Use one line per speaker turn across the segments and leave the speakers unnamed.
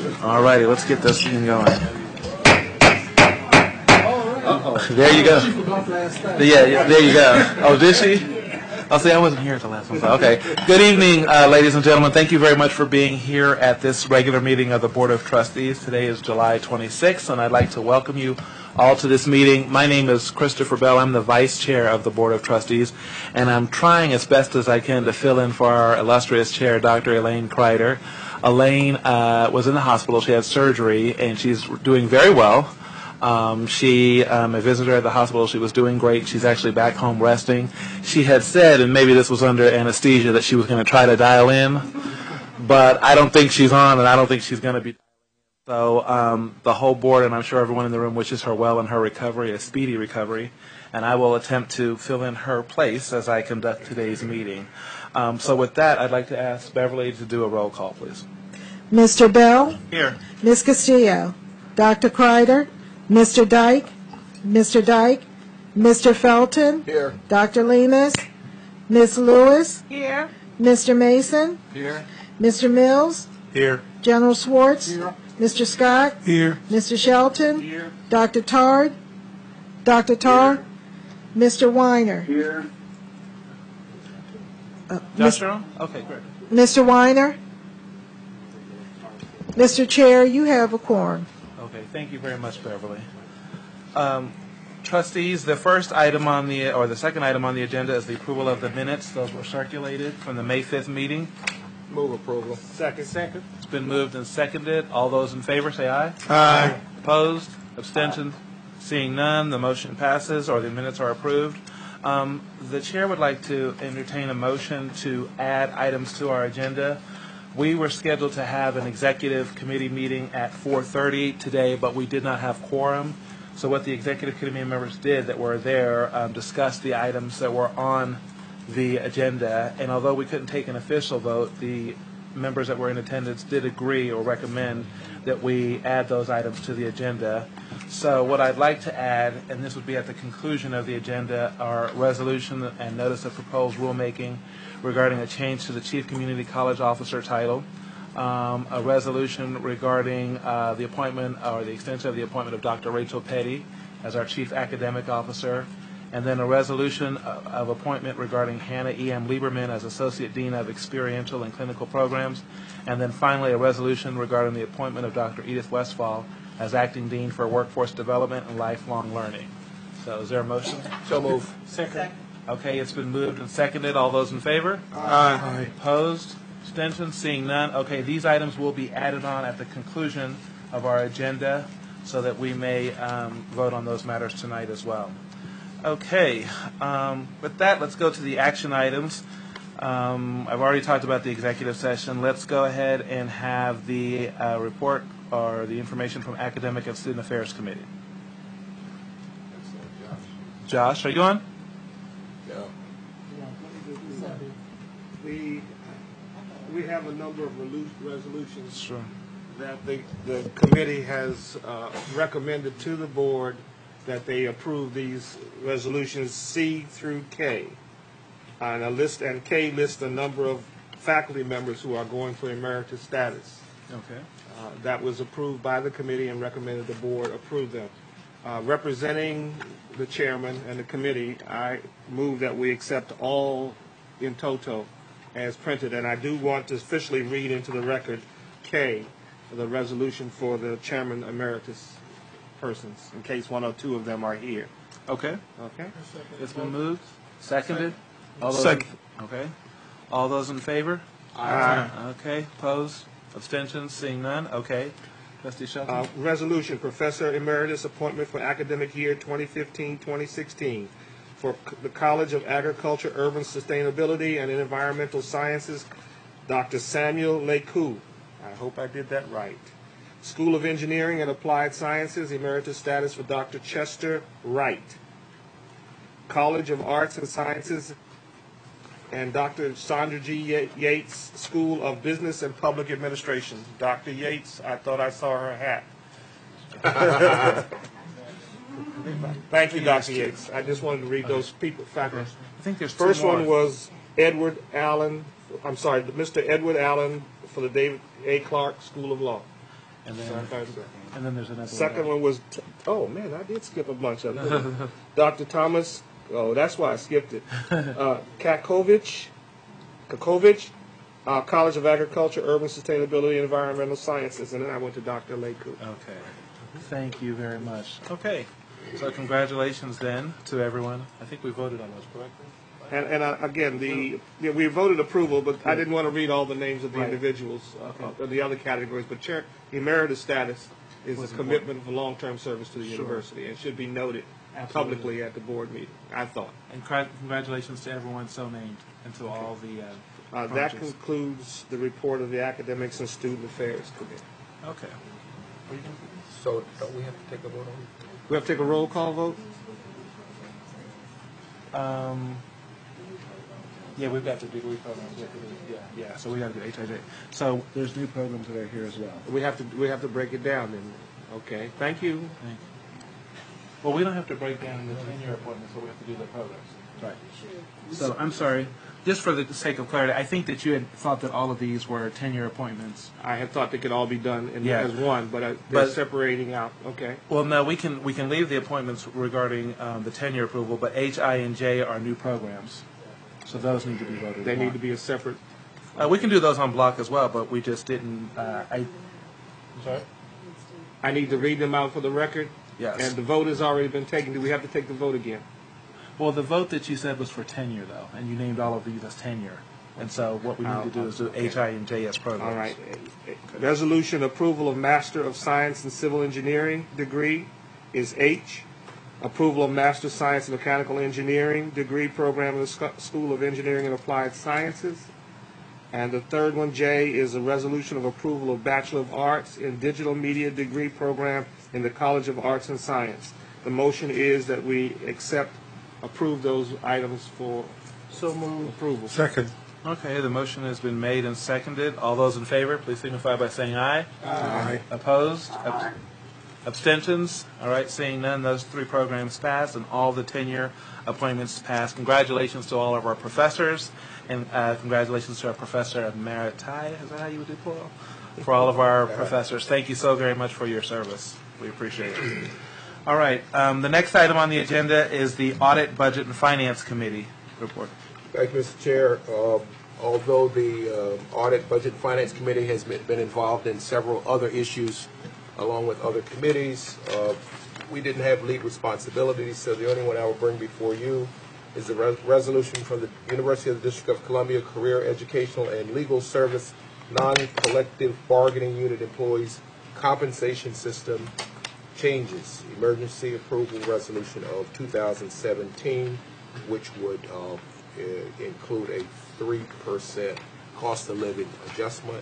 All righty, let's get this thing going. There you go. Yeah, there you go. Oh, did she? Oh, see, I wasn't here at the last one. So, okay. Good evening, ladies and gentlemen. Thank you very much for being here at this regular meeting of the Board of Trustees. Today is July 26th, and I'd like to welcome you all to this meeting. My name is Christopher Bell. I'm the Vice Chair of the Board of Trustees, and I'm trying as best as I can to fill in for our illustrious Chair, Dr. Elaine Kreider. Elaine was in the hospital. She had surgery, and she's doing very well. I visited her at the hospital. She was doing great. She's actually back home resting. She had said, and maybe this was under anesthesia, that she was going to try to dial in, but I don't think she's on, and I don't think she's going to be. So the whole board, and I'm sure everyone in the room, wishes her well in her recovery, a speedy recovery, and I will attempt to fill in her place as I conduct today's meeting. So with that, I'd like to ask Beverly to do a roll call, please.
Mr. Bell?
Here.
Ms. Castillo? Dr. Kreider? Mr. Dyke? Mr. Felton?
Here.
Dr. Lemus? Ms. Lewis?
Here.
Mr. Mason?
Here.
Mr. Mills?
Here.
General Schwartz?
Here.
Mr. Scott?
Here.
Mr. Shelton?
Here.
Dr. Tarr? Mr. Weiner?
Here.
Joshua? Okay, great.
Mr. Weiner? Mr. Chair, you have a quorum.
Okay, thank you very much, Beverly. Trustees, the first item on the, or the second item on the agenda is the approval of the minutes. Those were circulated from the May 5th meeting.
Move approval. Second.
It's been moved and seconded. All those in favor say aye.
Aye.
Opposed? Abstention? Seeing none, the motion passes, or the minutes are approved. The chair would like to entertain a motion to add items to our agenda. We were scheduled to have an executive committee meeting at 4:30 today, but we did not have quorum. So what the executive committee members did that were there discussed the items that were on the agenda. And although we couldn't take an official vote, the members that were in attendance did agree or recommend that we add those items to the agenda. So what I'd like to add, and this would be at the conclusion of the agenda, are resolution and notice of proposed rulemaking regarding a change to the Chief Community College Officer title, a resolution regarding the appointment or the extension of the appointment of Dr. Rachel Petty as our Chief Academic Officer, and then a resolution of appointment regarding Hannah E.M. Lieberman as Associate Dean of Experiential and Clinical Programs, and then finally a resolution regarding the appointment of Dr. Edith Westphal as Acting Dean for Workforce Development and Lifelong Learning. So is there a motion?
So move.
Second.
Okay, it's been moved and seconded. All those in favor?
Aye.
Opposed? Abstentions? Seeing none. Okay, these items will be added on at the conclusion of our agenda so that we may vote on those matters tonight as well. Okay, with that, let's go to the action items. I've already talked about the executive session. Let's go ahead and have the report or the information from Academic and Student Affairs Committee. Josh, are you on?
Yeah.
We have a number of resolutions
Sure.
that the committee has recommended to the board that they approve these resolutions C through K. And K lists a number of faculty members who are going for emeritus status.
Okay.
That was approved by the committee and recommended the board approve them. Representing the chairman and the committee, I move that we accept all in toto as printed. And I do want to officially read into the record K, the resolution for the chairman emeritus persons, in case one or two of them are here.
Okay.
Okay?
It's been moved. Seconded. All those
Second.
Okay. All those in favor?
Aye.
Okay. Opposed? Abstentions? Seeing none. Okay. Trustee Shelton.
Resolution, Professor Emeritus appointment for academic year 2015-2016 for the College of Agriculture, Urban Sustainability, and Environmental Sciences, Dr. Samuel Leku. I hope I did that right. School of Engineering and Applied Sciences, emeritus status for Dr. Chester Wright. College of Arts and Sciences and Dr. Sandra G. Yates, School of Business and Public Administration. Dr. Yates, I thought I saw her hat. Thank you, Dr. Yates. I just wanted to read those people faculty.
I think there's
First
two more.
one was Edward Allen, Mr. Edward Allen for the David A. Clark School of Law.
And then,
Okay.
and then there's another
Second
one.
one was, oh man, I did skip a bunch of them. Dr. Thomas, oh, that's why I skipped it. Kakovich, College of Agriculture, Urban Sustainability, and Environmental Sciences, and then I went to Dr. Laku.
Okay. Thank you very much. Okay. So congratulations then to everyone. I think we voted on those correctly.
And again, we voted approval, but I didn't want to read all the names of the
Right.
individuals of the other categories. But chair, emeritus status is
Was
a commitment of long-term service to the
Sure.
university and should be noted
Absolutely.
publicly at the board meeting, I thought.
And congratulations to everyone so named and to all the
That
projects.
concludes the report of the Academics and Student Affairs Committee.
Okay.
So don't we have to take a vote on it?
We have to take a roll call vote?
Yeah, we've got the degree programs. Yeah. So we got to do HIJ. So there's new programs that are here as well.
We have to break it down then. Okay, thank you.
Thank you. Well, we don't have to break down the 10-year appointments, but we have to do the programs. Right. So I'm sorry. Just for the sake of clarity, I think that you had thought that all of these were 10-year appointments.
I had thought they could all be done
Yeah.
as one, but they're
But-
separating out. Okay.
Well, no, we can leave the appointments regarding the 10-year approval, but H, I, and J are new programs. So those need to be voted
They
upon.
need to be a separate.
We can do those on block as well, but we just didn't. I'm sorry.
I need to read them out for the record.
Yes.
And the vote has already been taken. Do we have to take the vote again?
Well, the vote that you said was for tenure, though, and you named all of these as tenure. And so what we need to do is do H, I, and J as programs.
All right. Resolution approval of Master of Science in Civil Engineering degree is H. Approval of Master of Science in Mechanical Engineering degree program in the School of Engineering and Applied Sciences. And the third one, J, is a resolution of approval of Bachelor of Arts in Digital Media degree program in the College of Arts and Science. The motion is that we approve those items for approval.
Second.
Okay, the motion has been made and seconded. All those in favor, please signify by saying aye.
Aye.
Opposed? Abstentions? All right, seeing none, those three programs passed, and all the tenure appointments passed. Congratulations to all of our professors, and congratulations to our professor emeritus. Is that how you would do plural? For all of our professors. Thank you so very much for your service. We appreciate it. All right, the next item on the agenda is the Audit, Budget, and Finance Committee report.
Thank you, Mr. Chair. Although the Audit, Budget, and Finance Committee has been involved in several other issues along with other committees, we didn't have lead responsibilities, so the only one I will bring before you is the resolution from the University of the District of Columbia Career Educational and Legal Service Non-Collective Bargaining Unit Employees Compensation System Changes, Emergency Approval Resolution of 2017, which would include a 3% cost of living adjustment.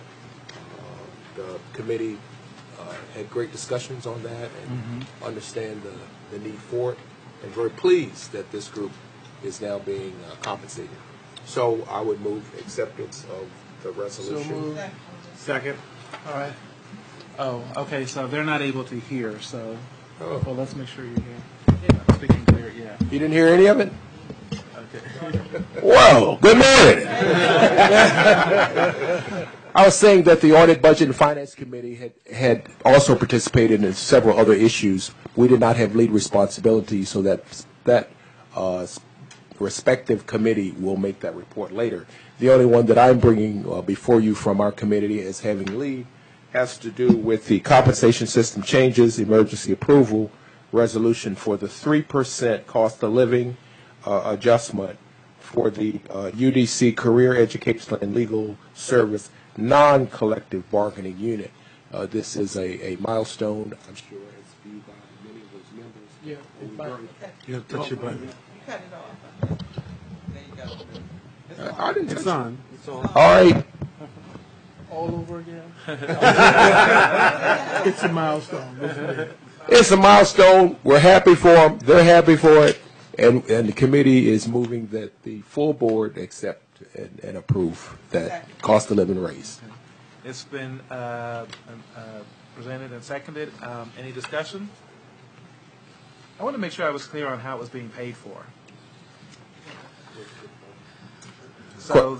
The committee had great discussions on that and understand the need for it, and very pleased that this group is now being compensated. So I would move acceptance of the resolution.
Second.
All right. Oh, okay, so they're not able to hear, so, well, let's make sure you hear. Yeah, speaking clear, yeah.
You didn't hear any of it?
Okay.
Whoa, good morning. I was saying that the Audit, Budget, and Finance Committee had also participated in several other issues. We did not have lead responsibility, so that respective committee will make that report later. The only one that I'm bringing before you from our committee as having lead has to do with the compensation system changes, emergency approval, resolution for the 3% cost of living adjustment for the UDC Career Educational and Legal Service non-collective bargaining unit. This is a milestone, I'm sure, as viewed by many of those members.
Yeah. You have to touch your button.
Cut it off. There you go.
I didn't
It's
touch
on. It's on.
it. All right.
All over again?
It's a milestone. Isn't it?
It's a milestone. We're happy for them. They're happy for it. And the committee is moving that the full board accept and approve that cost of living raise.
It's been presented and seconded. Any discussion? I want to make sure I was clear on how it was being paid for. So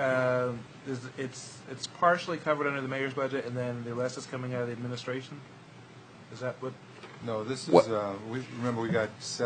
it's partially covered under the mayor's budget, and then the rest is coming out of the administration? Is that what?
No, this is,
What?
remember we got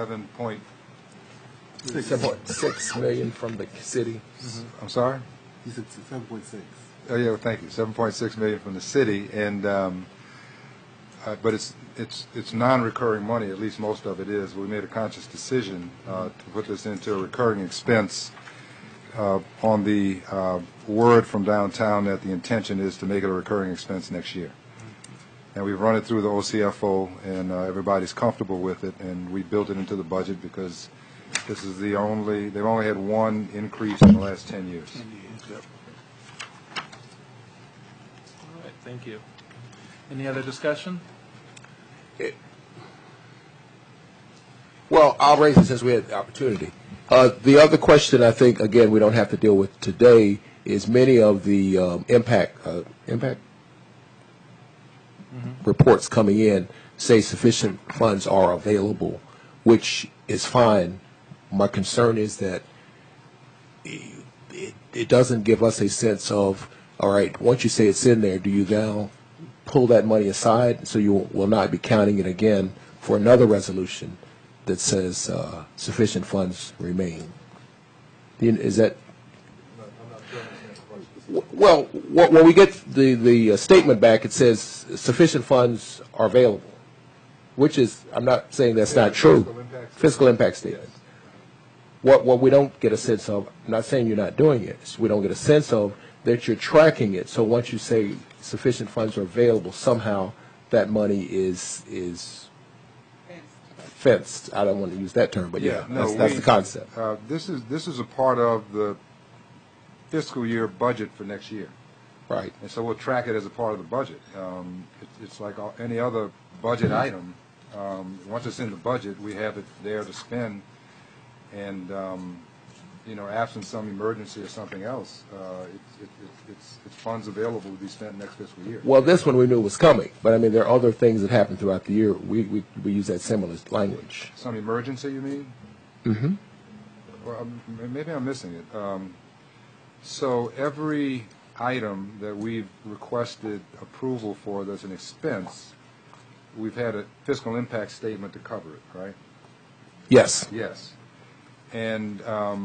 7.6 million from the city.
I'm sorry?
He said 7.6.
Oh, yeah, well, thank you. 7.6 million from the city, and but it's non-recurring money. At least most of it is. We made a conscious decision to put this into a recurring expense. On the word from downtown that the intention is to make it a recurring expense next year, and we've run it through the OCFO, and everybody's comfortable with it, and we built it into the budget because this is they've only had one increase in the last 10 years.
All right, thank you. Any other discussion?
Well, I'll raise it since we had the opportunity. The other question I think, again, we don't have to deal with today is many of the impact reports coming in say sufficient funds are available, which is fine. My concern is that it doesn't give us a sense of, all right, once you say it's in there, do you now pull that money aside so you will not be counting it again for another resolution that says sufficient funds remain? Is that? Well, when we get the statement back, it says sufficient funds are available, which is, I'm not saying that's not true. Fiscal impact statement. What we don't get a sense of, I'm not saying you're not doing it, we don't get a sense of that you're tracking it. So once you say sufficient funds are available, somehow that money is fenced. I don't want to use that term, but that's the concept.
This is a part of the fiscal year budget for next year.
Right.
And so we'll track it as a part of the budget. It's like any other budget item. Once it's in the budget, we have it there to spend. And, absent some emergency or something else, it's funds available to be spent next fiscal year.
Well, this one we knew was coming, but I mean, there are other things that happen throughout the year. We use that similar language.
Some emergency, you mean?
Mm-hmm.
Well, maybe I'm missing it. So every item that we've requested approval for that's an expense, we've had a fiscal impact statement to cover it, right?
Yes.
Yes. And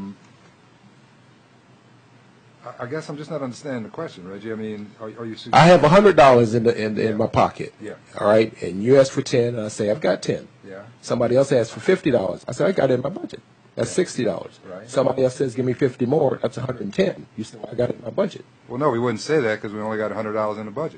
I guess I'm just not understanding the question, Reggie. I mean, are you suggesting?
I have $100 in my pocket.
Yeah.
All right, and you ask for 10, and I say I've got 10.
Yeah.
Somebody else asks for $50. I say I got it in my budget. That's $60.
Right.
Somebody else says give me 50 more. That's 110. You say, well, I got it in my budget.
Well, no, we wouldn't say that because we only got $100 in the budget.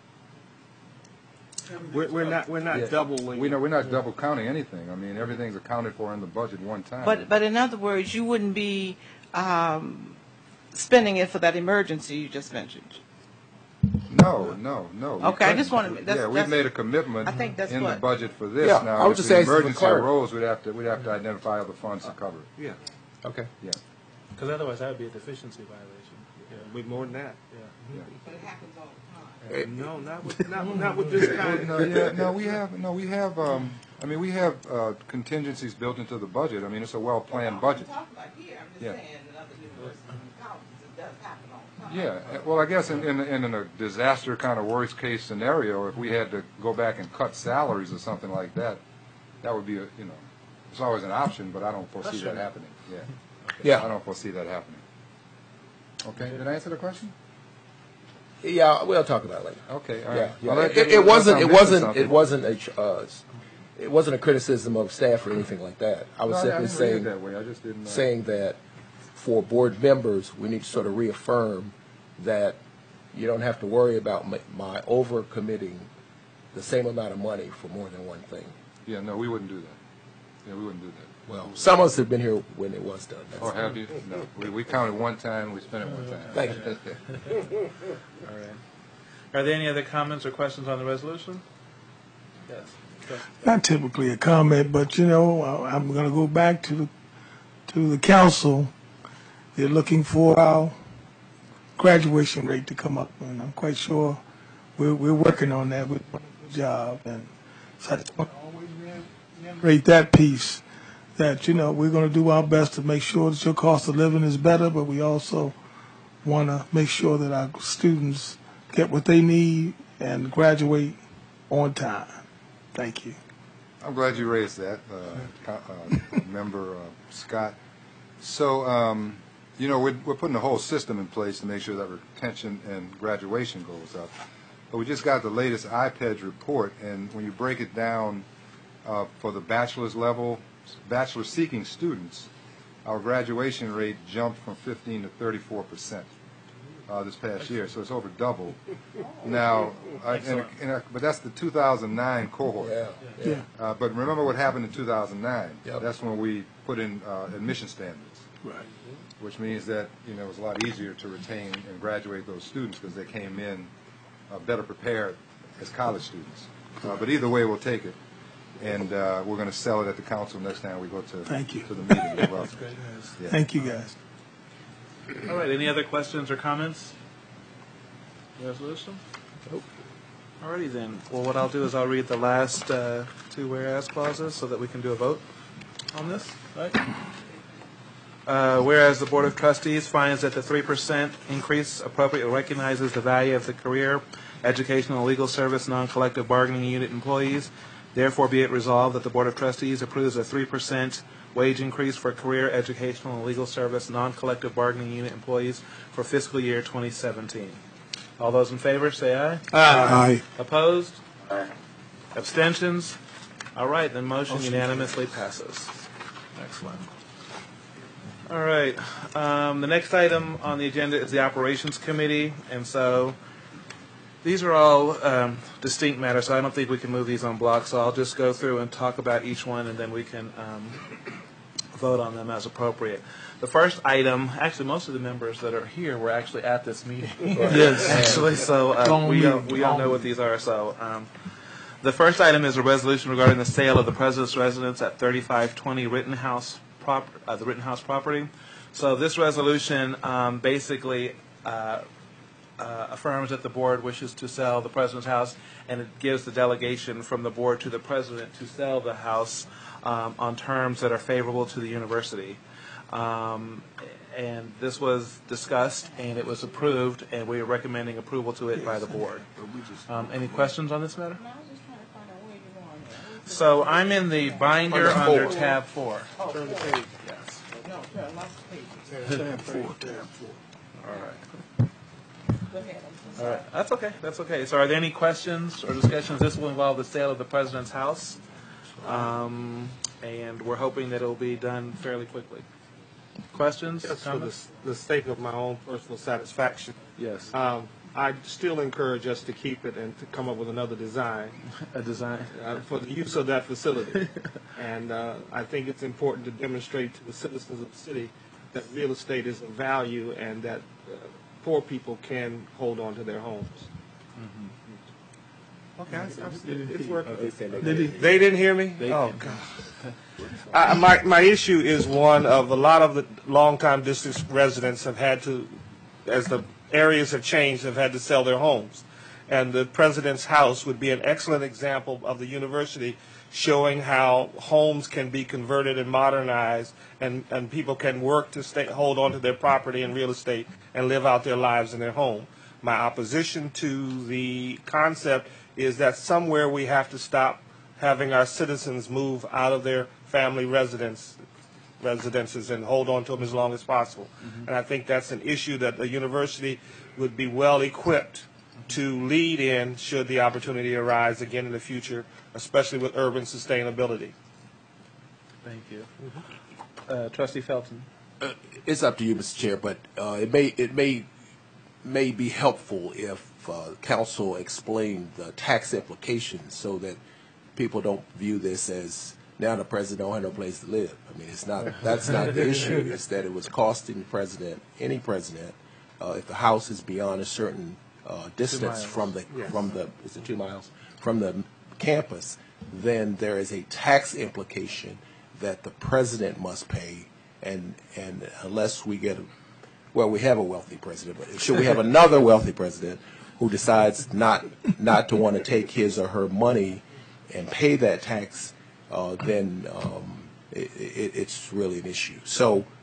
We're not doubling.
We're not double counting anything. I mean, everything's accounted for in the budget one time.
But in other words, you wouldn't be spending it for that emergency you just mentioned.
No.
Okay, I just want to.
Yeah, we've made a commitment
I think that's
in the
what-
budget for this.
Yeah,
now,
I was
if
just
the
asking for
emergency
clarity.
arose, we'd have to identify other funds to cover it.
Yeah,
Okay.
Yeah.
Because otherwise that would be a deficiency violation.
we more than that.
But it happens all the time.
No, not with this kind.
We have contingencies built into the budget. I mean, it's a well-planned budget.
I'm talking about here. I'm just
Yeah.
saying in other universities and colleges, it does happen all the time.
Yeah, well, I guess in a disaster kind of worst-case scenario, if we had to go back and cut salaries or something like that, that would be it's always an option, but I don't foresee that happening. Yeah.
Yeah.
I don't foresee that happening. Okay, did I answer the question?
Yeah, we'll talk about it later.
Okay, all
Yeah,
right.
yeah.
Well,
It wasn't a criticism of staff or anything like that. I was simply saying
that way. I just didn't.
saying that for board members, we need to sort of reaffirm that you don't have to worry about my overcommitting the same amount of money for more than one thing.
Yeah, no, we wouldn't do that. Yeah, we wouldn't do that.
Well, some of us have been here when it was done. That's
Or have you? No, we counted one time. We spent it one time.
Thank you.
All right. Are there any other comments or questions on the resolution? Yes.
Not typically a comment, but I'm going to go back to the council. They're looking for our graduation rate to come up, and I'm quite sure we're working on that. We're doing a good job, and so I just want to always reiterate that piece that we're going to do our best to make sure that your cost of living is better, but we also want to make sure that our students get what they need and graduate on time. Thank you.
I'm glad you raised that, Member Scott. So, you know, we're putting a whole system in place to make sure that retention and graduation goes up. But we just got the latest IPEDS report, and when you break it down for the bachelor's level, bachelor-seeking students, our graduation rate jumped from 15 to 34% this past year, so it's over double. Now, but that's the 2009 cohort.
Yeah.
But remember what happened in 2009.
Yep.
That's when we put in admission standards,
Right.
which means that, you know, it was a lot easier to retain and graduate those students because they came in better prepared as college students. But either way, we'll take it. And we're going to sell it at the council next time we go to,
Thank you.
to the meeting. You're welcome. Yeah.
Thank you, guys.
All right, any other questions or comments? Resolution?
Nope.
All righty then. Well, what I'll do is I'll read the last two whereas clauses so that we can do a vote on this, right? Whereas the Board of Trustees finds that the 3% increase appropriately recognizes the value of the career, educational, and legal service non-collective bargaining unit employees. Therefore, be it resolved that the Board of Trustees approves a 3% wage increase for career, educational, and legal service non-collective bargaining unit employees for fiscal year 2017. All those in favor, say aye.
Aye.
Opposed? Abstentions? All right, then motion unanimously passes. Excellent. All right, the next item on the agenda is the Operations Committee, and so these are all distinct matters, so I don't think we can move these on block, so I'll just go through and talk about each one, and then we can vote on them as appropriate. The first item, actually, most of the members that are here were actually at this meeting.
Yes.
Actually, so we all know what these are. So the first item is a resolution regarding the sale of the President's residence at 3520 Rittenhouse the Rittenhouse property. So this resolution basically affirms that the board wishes to sell the President's house, and it gives the delegation from the board to the President to sell the house on terms that are favorable to the university. And this was discussed, and it was approved, and we are recommending approval to it by the board. Any questions on this matter?
I was just trying to find out where you want.
So I'm in the binder under tab 4.
Turn the page.
Yes.
No, there are lots of pages.
Tab 4, tab 4.
All right.
Go ahead. I'm so
All right. That's okay. That's okay. So are there any questions or discussions? This will involve the sale of the President's house, and we're hoping that it'll be done fairly quickly. Questions?
Just for
Comments?
the sake of my own personal satisfaction,
Yes.
I still encourage us to keep it and to come up with another design
A design.
for the use of that facility. And I think it's important to demonstrate to the citizens of the city that real estate is of value and that poor people can hold on to their homes. Okay, it's working. They didn't hear me? Oh, God. My issue is one of a lot of the longtime district residents have had to, as the areas have changed, have had to sell their homes. And the President's house would be an excellent example of the university showing how homes can be converted and modernized, and people can work to hold on to their property and real estate and live out their lives in their home. My opposition to the concept is that somewhere we have to stop having our citizens move out of their family residences and hold on to them as long as possible. And I think that's an issue that the university would be well equipped to lead in should the opportunity arise again in the future, especially with urban sustainability.
Thank you. Trustee Felton.
It's up to you, Mr. Chair, but it may be helpful if council explained the tax implications so that people don't view this as now the president don't have no place to live. I mean, that's not the issue. It's that it was costing the president, any president, if the house is beyond a certain distance from the is it 2 miles from the campus, then there is a tax implication that the president must pay, and unless we get we have a wealthy president, but should we have another wealthy president who decides not to want to take his or her money and pay that tax, then it's really an issue. So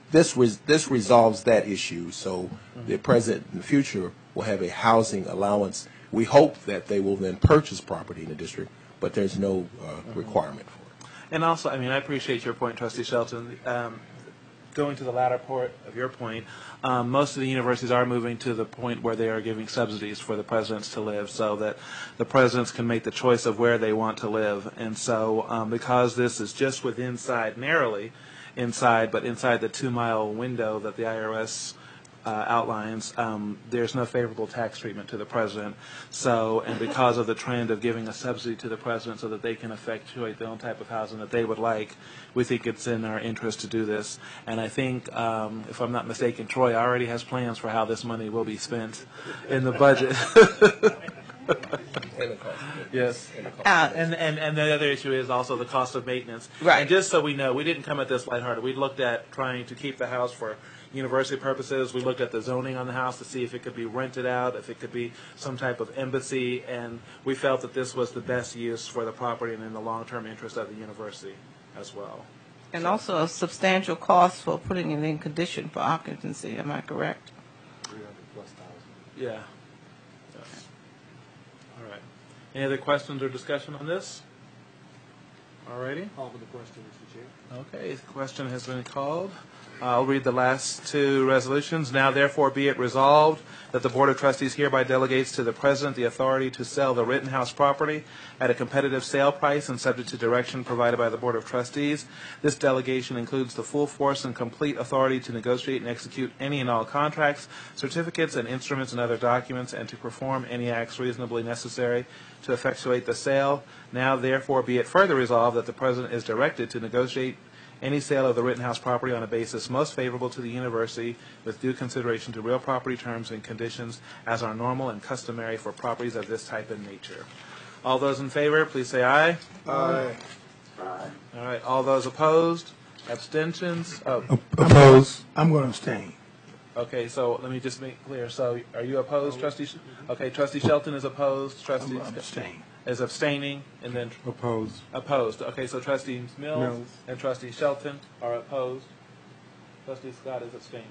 this resolves that issue. So the president in the future will have a housing allowance. We hope that they will then purchase property in the district, but there's no requirement for it.
And also, I mean, I appreciate your point, Trustee Shelton. Going to the latter part of your point, most of the universities are moving to the point where they are giving subsidies for the presidents to live so that the presidents can make the choice of where they want to live. And so because this is just narrowly inside, but inside the 2-mile window that the IRS outlines, there's no favorable tax treatment to the president. So, and because of the trend of giving a subsidy to the president so that they can effectuate their own type of housing that they would like, we think it's in our interest to do this. And I think, if I'm not mistaken, Troy already has plans for how this money will be spent in the budget. Yes. And the other issue is also the cost of maintenance.
Right.
And just so we know, we didn't come at this lighthearted. We looked at trying to keep the house for university purposes. We looked at the zoning on the house to see if it could be rented out, if it could be some type of embassy, and we felt that this was the best use for the property and in the long-term interest of the university as well.
And also a substantial cost for putting it in condition for occupancy, am I correct?
Yeah. Yes. All right. Any other questions or discussion on this? All righty.
Call for the question, Mr. Chair.
Okay, the question has been called. I'll read the last two resolutions. Now therefore be it resolved that the Board of Trustees hereby delegates to the President the authority to sell the Rittenhouse property at a competitive sale price and subject to direction provided by the Board of Trustees. This delegation includes the full force and complete authority to negotiate and execute any and all contracts, certificates, and instruments and other documents, and to perform any acts reasonably necessary to effectuate the sale. Now therefore be it further resolved that the President is directed to negotiate any sale of the Rittenhouse property on a basis most favorable to the university with due consideration to real property terms and conditions as are normal and customary for properties of this type and nature. All those in favor, please say aye.
Aye.
All right. All those opposed? Abstentions? Oh,
Opposed. I'm going to abstain.
okay, so let me just make clear. So are you opposed, Trustee? Okay, Trustee Shelton is opposed. Trustee
I'm abstain.
is abstaining, and then
Opposed.
opposed. Okay, so Trustee Mills
Mills.
and Trustee Shelton are opposed. Trustee Scott is abstaining.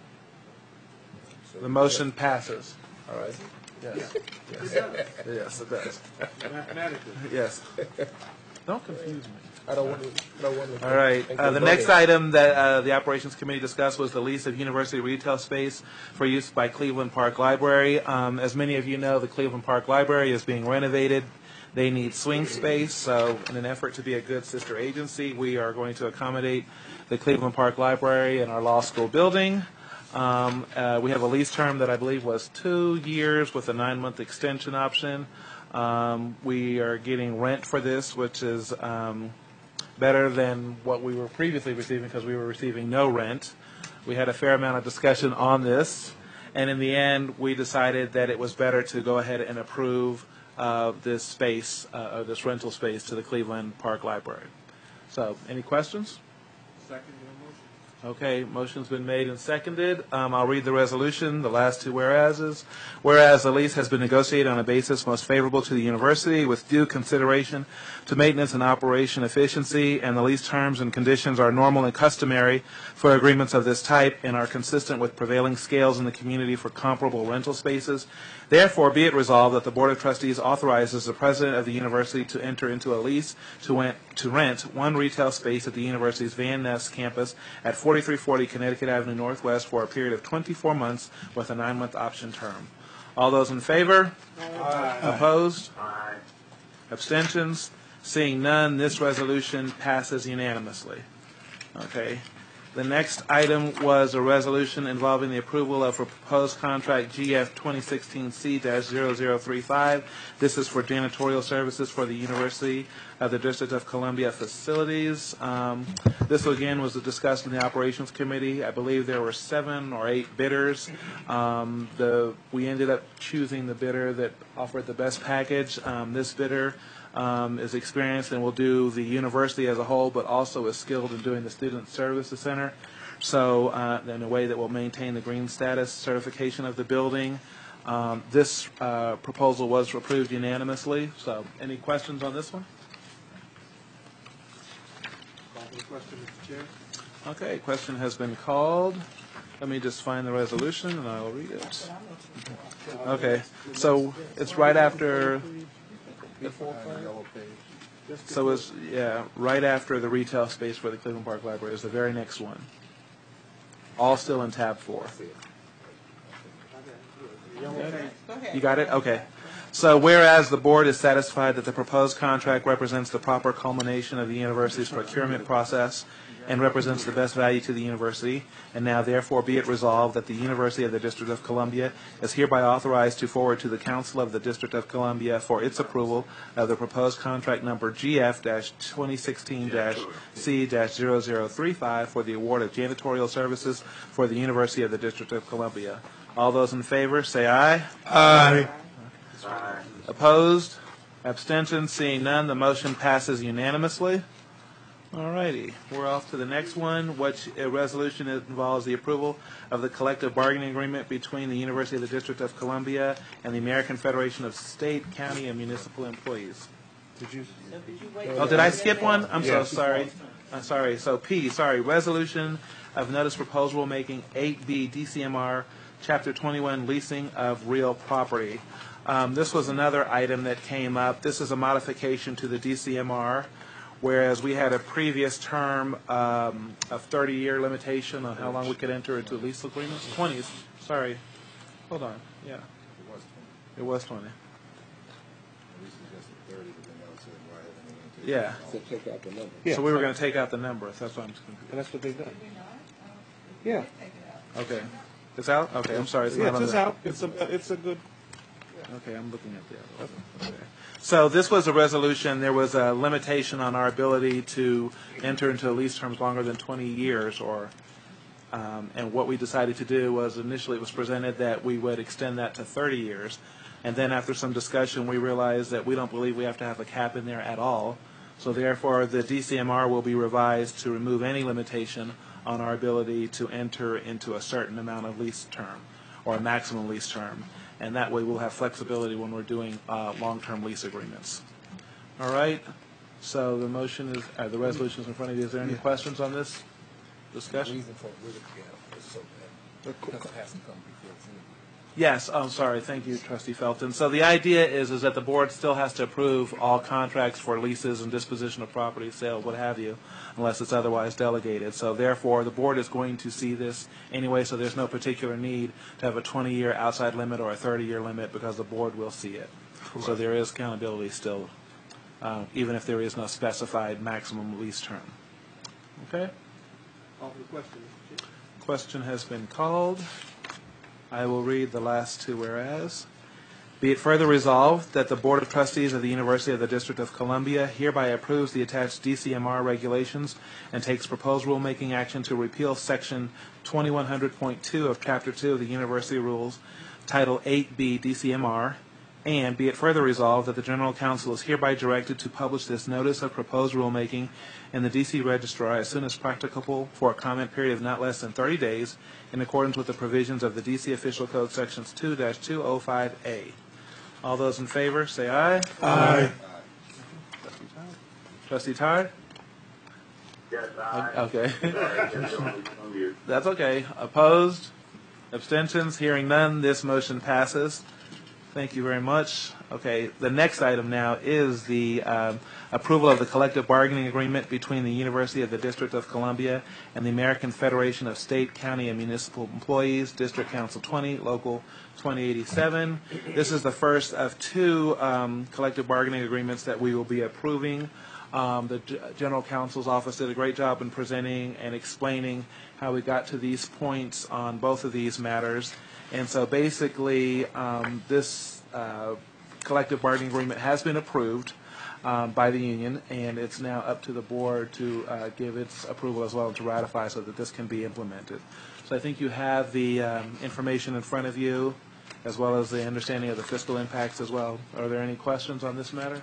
The motion passes. All right. Yes. Yes. Yes, it does.
Mathematically.
Yes. Don't confuse me.
I don't want to.
All right. The next item that the Operations Committee discussed was the lease of university retail space for use by Cleveland Park Library. As many of you know, the Cleveland Park Library is being renovated. They need swing space, so in an effort to be a good sister agency, we are going to accommodate the Cleveland Park Library in our law school building. We have a lease term that I believe was 2 years with a 9-month extension option. We are getting rent for this, which is better than what we were previously receiving because we were receiving no rent. We had a fair amount of discussion on this, and in the end, we decided that it was better to go ahead and approve this space, this rental space to the Cleveland Park Library. So, any questions?
Second motion.
Okay, motion's been made and seconded. I'll read the resolution, the last two whereases. Whereas the lease has been negotiated on a basis most favorable to the university with due consideration to maintenance and operation efficiency, and the lease terms and conditions are normal and customary for agreements of this type and are consistent with prevailing scales in the community for comparable rental spaces. Therefore, be it resolved that the Board of Trustees authorizes the President of the University to enter into a lease to rent one retail space at the University's Van Ness campus at 4340 Connecticut Avenue Northwest for a period of 24 months with a 9-month option term. All those in favor? Aye. Opposed? Aye. Abstentions? Seeing none, this resolution passes unanimously. Okay. The next item was a resolution involving the approval of a proposed contract GF 2016C-0035. This is for janitorial services for the University of the District of Columbia facilities. This again was discussed in the Operations Committee. I believe there were 7 or 8 bidders. We ended up choosing the bidder that offered the best package. This bidder is experienced and will do the university as a whole, but also is skilled in doing the Student Services Center. So in a way that will maintain the green status certification of the building. This proposal was approved unanimously. So any questions on this one?
Call for the question, Mr. Chair.
Okay, question has been called. Let me just find the resolution and I will read it. Okay, so it's right after, so it's, yeah, right after the retail space for the Cleveland Park Library is the very next one. All still in tab 4. You got it? Okay. So whereas the board is satisfied that the proposed contract represents the proper culmination of the university's procurement process and represents the best value to the university, and now therefore be it resolved that the University of the District of Columbia is hereby authorized to forward to the Council of the District of Columbia for its approval of the proposed contract number GF-2016-C-0035 for the award of janitorial services for the University of the District of Columbia. All those in favor, say aye.
Aye.
Opposed? Abstentions? Seeing none, the motion passes unanimously. All righty, we're off to the next one, which a resolution involves the approval of the collective bargaining agreement between the University of the District of Columbia and the American Federation of State, County, and Municipal Employees. Oh, did I skip one? I'm so sorry. I'm sorry. So P, resolution of notice proposal making 8B DCMR Chapter 21 leasing of real property. This was another item that came up. This is a modification to the DCMR, whereas we had a previous term of 30-year limitation on how long we could enter into lease agreements. 20s. Sorry. Hold on. Yeah. It was 20. Yeah.
So take out the number.
Yeah.
So we were going to take out the number. That's what I'm confused.
And that's what they've done. Yeah.
Okay. It's out? Okay, I'm sorry. It's
Yeah,
not on
it's
the-
out. It's a good.
Okay, I'm looking at the other one. Okay. So this was a resolution, there was a limitation on our ability to enter into lease terms longer than 20 years, and what we decided to do was initially it was presented that we would extend that to 30 years, and then after some discussion we realized that we don't believe we have to have a cap in there at all, so therefore the DCMR will be revised to remove any limitation on our ability to enter into a certain amount of lease term, or a maximum lease term. And that way we'll have flexibility when we're doing long-term lease agreements. All right, so the motion is, the resolution is in front of you. Is there any questions on this discussion?
Reason for it, is so bad. Because it has to come before it's in.
Yes, I'm sorry. Thank you, Trustee Felton. So the idea is that the board still has to approve all contracts for leases and disposition of property, sale, what have you, unless it's otherwise delegated. So therefore, the board is going to see this anyway, so there's no particular need to have a 20-year outside limit or a 30-year limit because the board will see it. So there is accountability still, even if there is no specified maximum lease term. Okay?
Call for the question.
Question has been called. I will read the last two whereas. Be it further resolved that the Board of Trustees of the University of the District of Columbia hereby approves the attached DCMR regulations and takes proposed rulemaking action to repeal Section 2100.2 of Chapter 2 of the University Rules, Title 8B DCMR, and be it further resolved that the General Counsel is hereby directed to publish this notice of proposed rulemaking in the D.C. Registrar as soon as practicable for a comment period of not less than 30 days in accordance with the provisions of the D.C. Official Code Sections 2-205A. All those in favor, say aye.
Aye.
Trustee Todd?
Yes, aye.
Okay.
Sorry,
That's okay. Opposed? Abstentions? Hearing none, this motion passes. Thank you very much. Okay, the next item now is the approval of the collective bargaining agreement between the University of the District of Columbia and the American Federation of State, County, and Municipal Employees, District Council 20, Local 2087. This is the first of two collective bargaining agreements that we will be approving. The General Counsel's office did a great job in presenting and explaining how we got to these points on both of these matters. And so basically, this collective bargaining agreement has been approved by the union, and it's now up to the board to give its approval as well and to ratify so that this can be implemented. So I think you have the information in front of you, as well as the understanding of the fiscal impacts as well. Are there any questions on this matter?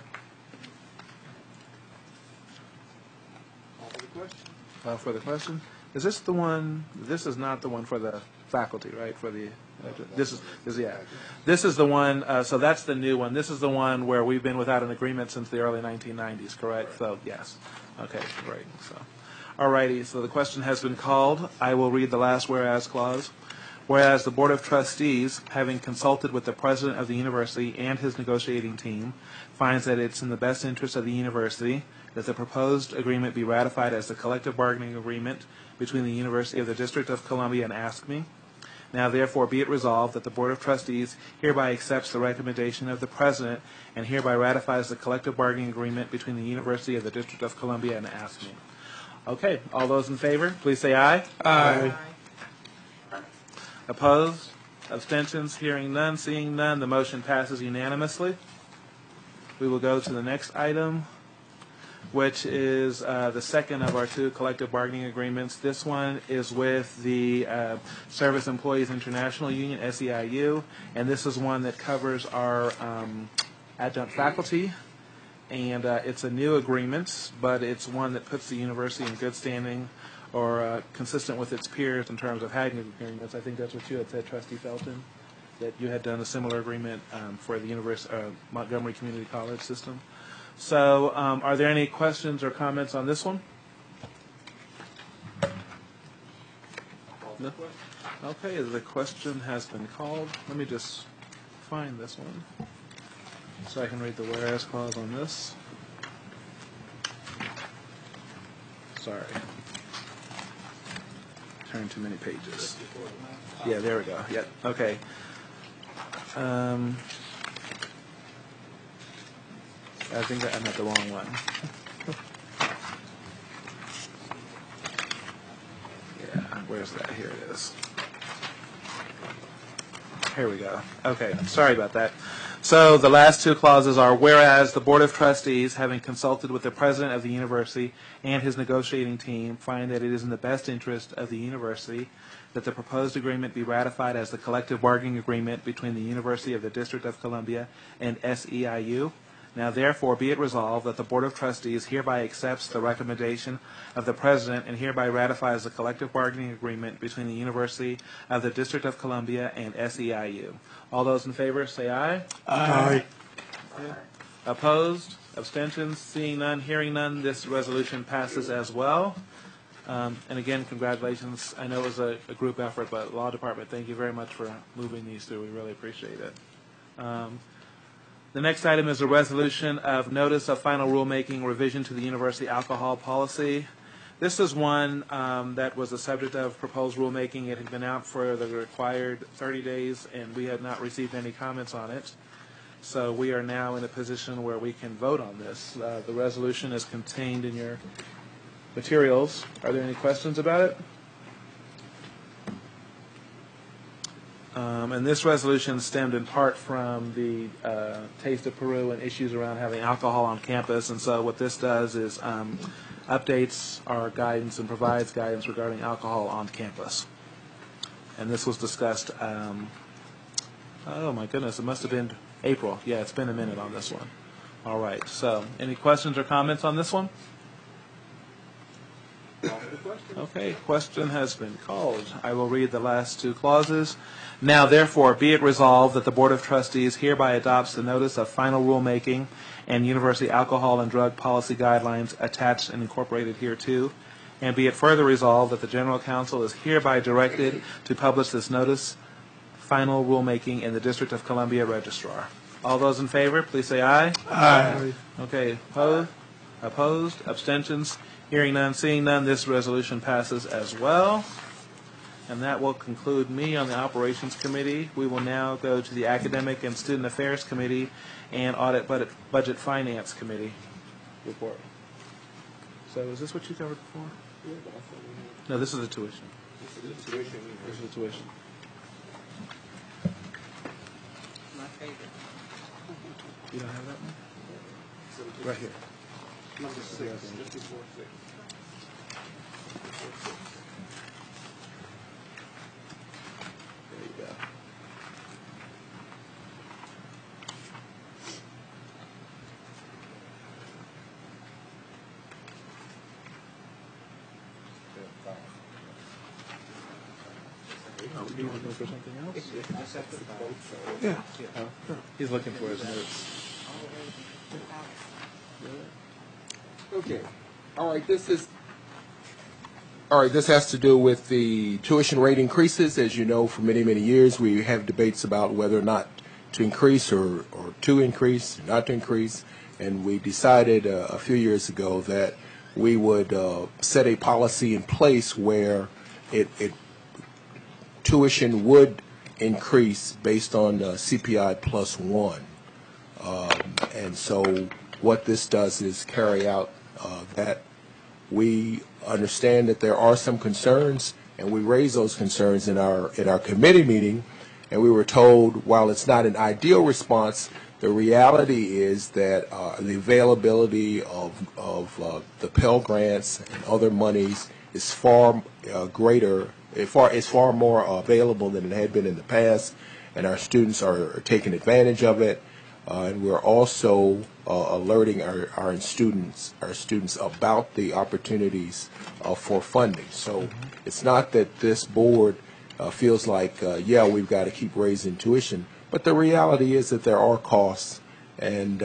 For the question? Is this the one? This is not the one for the faculty, right? For the this is the one. So that's the new one. This is the one where we've been without an agreement since the early 1990s, correct? So yes. Okay, great. So, Alrighty, so the question has been called. I will read the last whereas clause. Whereas the Board of Trustees, having consulted with the president of the university and his negotiating team, finds that it's in the best interest of the university that the proposed agreement be ratified as the collective bargaining agreement between the University of the District of Columbia and ASCME. Now therefore be it resolved that the Board of Trustees hereby accepts the recommendation of the President and hereby ratifies the collective bargaining agreement between the University of the District of Columbia and ASCME. Okay, all those in favor, please say aye.
Aye.
Opposed? Abstentions? Hearing none, seeing none, the motion passes unanimously. We will go to the next item, which is the second of our two collective bargaining agreements. This one is with the Service Employees International Union, SEIU, and this is one that covers our adjunct faculty. And it's a new agreement, but it's one that puts the university in good standing or consistent with its peers in terms of having agreements. I think that's what you had said, Trustee Felton, that you had done a similar agreement for the Montgomery Community College system. So are there any questions or comments on this one? No? Okay, the question has been called. Let me just find this one so I can read the whereas clause on this. Sorry. Turn too many pages. Yeah, there we go. Yep. Okay. I think that I'm at the wrong one. Yeah, where's that? Here it is. Here we go. Okay, sorry about that. So the last two clauses are, whereas the Board of Trustees, having consulted with the President of the University and his negotiating team, find that it is in the best interest of the University that the proposed agreement be ratified as the collective bargaining agreement between the University of the District of Columbia and SEIU. Now therefore be it resolved that the Board of Trustees hereby accepts the recommendation of the President and hereby ratifies the collective bargaining agreement between the University of the District of Columbia and SEIU. All those in favor say aye.
Aye.
Opposed? Abstentions? Seeing none, hearing none, this resolution passes as well. And again, congratulations. I know it was a group effort, but Law Department, thank you very much for moving these through. We really appreciate it. The next item is a resolution of notice of final rulemaking revision to the university alcohol policy. This is one that was the subject of proposed rulemaking. It had been out for the required 30 days, and we had not received any comments on it. So we are now in a position where we can vote on this. The resolution is contained in your materials. Are there any questions about it? And this resolution stemmed in part from the Taste of Peru and issues around having alcohol on campus. And so what this does is updates our guidance and provides guidance regarding alcohol on campus. And this was discussed, oh my goodness, it must have been April. Yeah, it's been a minute on this one. All right, so any questions or comments on this one? Okay, question has been called. I will read the last two clauses. Now, therefore, be it resolved that the Board of Trustees hereby adopts the notice of final rulemaking and university alcohol and drug policy guidelines attached and incorporated hereto, and be it further resolved that the General Counsel is hereby directed to publish this notice final rulemaking in the District of Columbia Registrar. All those in favor, please say aye.
Aye.
Okay, opposed? Opposed? Abstentions? Hearing none, seeing none, this resolution passes as well. And that will conclude me on the Operations Committee. We will now go to the Academic and Student Affairs Committee and Audit Budget Finance Committee report. So is this what you covered before? No, this is the tuition. This is the tuition.
My favorite.
You don't have that one? Right here.
Number 6, just before 6.
There you go. Oh, you looking for something else?
Yeah.
Oh, he's looking for his notes.
Okay. All right, this is
All right, this has to do with the tuition rate increases. As you know, for many, many years, we have debates about whether or not to increase or to increase, not to increase. And we decided a few years ago that we would set a policy in place where tuition would increase based on CPI plus 1. And so what this does is carry out that. We understand that there are some concerns, and we raised those concerns in our committee meeting, and we were told while it's not an ideal response, the reality is that the availability of the Pell Grants and other monies is far greater, is far more available than it had been in the past, and our students are taking advantage of it. And we're also alerting our students about the opportunities for funding. So it's not that this board feels like, yeah, we've got to keep raising tuition, but the reality is that there are costs, and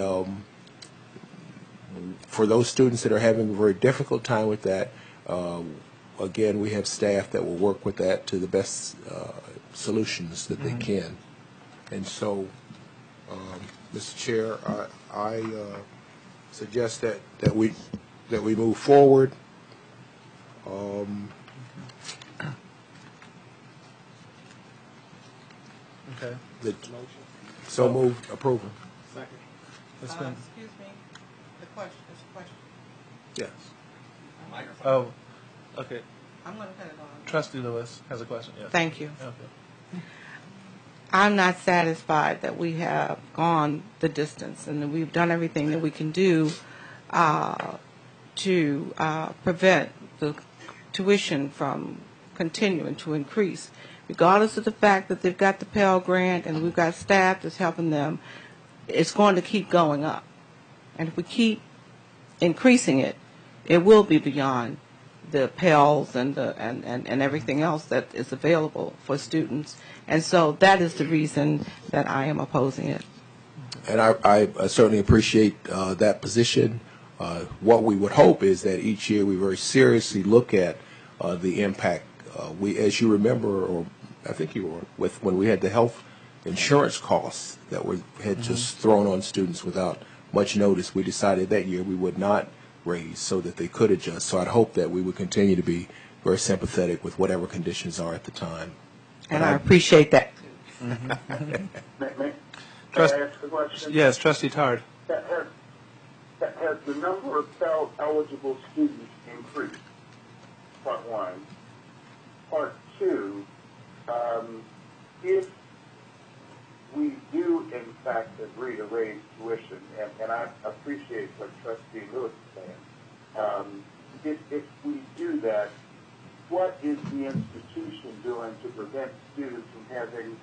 for those students that are having a very difficult time with that, again, we have staff that will work with that to the best solutions that they can. And so, Mr. Chair, I suggest that we move forward.
Okay.
So moved. Approval.
It's been,
Excuse me, the question, there's a question.
Yes.
oh, okay.
I'm going to put it on.
Trustee Lewis has a question. Yes.
Thank you.
Okay.
I'm not satisfied that we have gone the distance and that we've done everything that we can do to prevent the tuition from continuing to increase, regardless of the fact that they've got the Pell Grant and we've got staff that's helping them. It's going to keep going up, and if we keep increasing it, it will be beyond the Pels and everything else that is available for students. And so that is the reason that I am opposing it.
And I certainly appreciate that position. What we would hope is that each year we very seriously look at the impact. As you remember, or I think you were, when we had the health insurance costs that we had just thrown on students without much notice, we decided that year we would not raise so that they could adjust. So I'd hope that we would continue to be very sympathetic with whatever conditions are at the time.
And I appreciate that.
May I ask a question?
Yes, Trustee Tard.
Has the number of Pell eligible students increased? Part one. Part two, if we do in fact agree to raise tuition, and I appreciate what Trustee Lewis is saying, if we do that, what is the institution doing to prevent students from having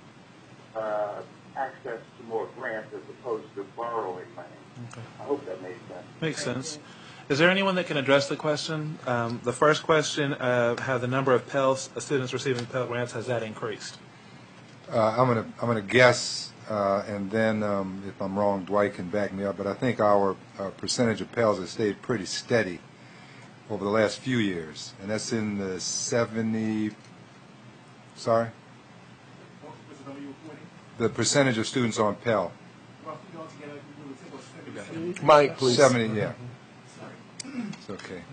access to more grants as opposed to borrowing money?
Okay.
I hope that makes sense.
Makes sense. Is there anyone that can address the question? The first question, how the number of students receiving Pell Grants, has that increased?
I'm gonna guess, and then if I'm wrong, Dwight can back me up. But I think our percentage of Pels has stayed pretty steady over the last few years, and that's in the 70. Sorry. The percentage of students on Pell.
Mike, please.
70. Yeah. It's okay.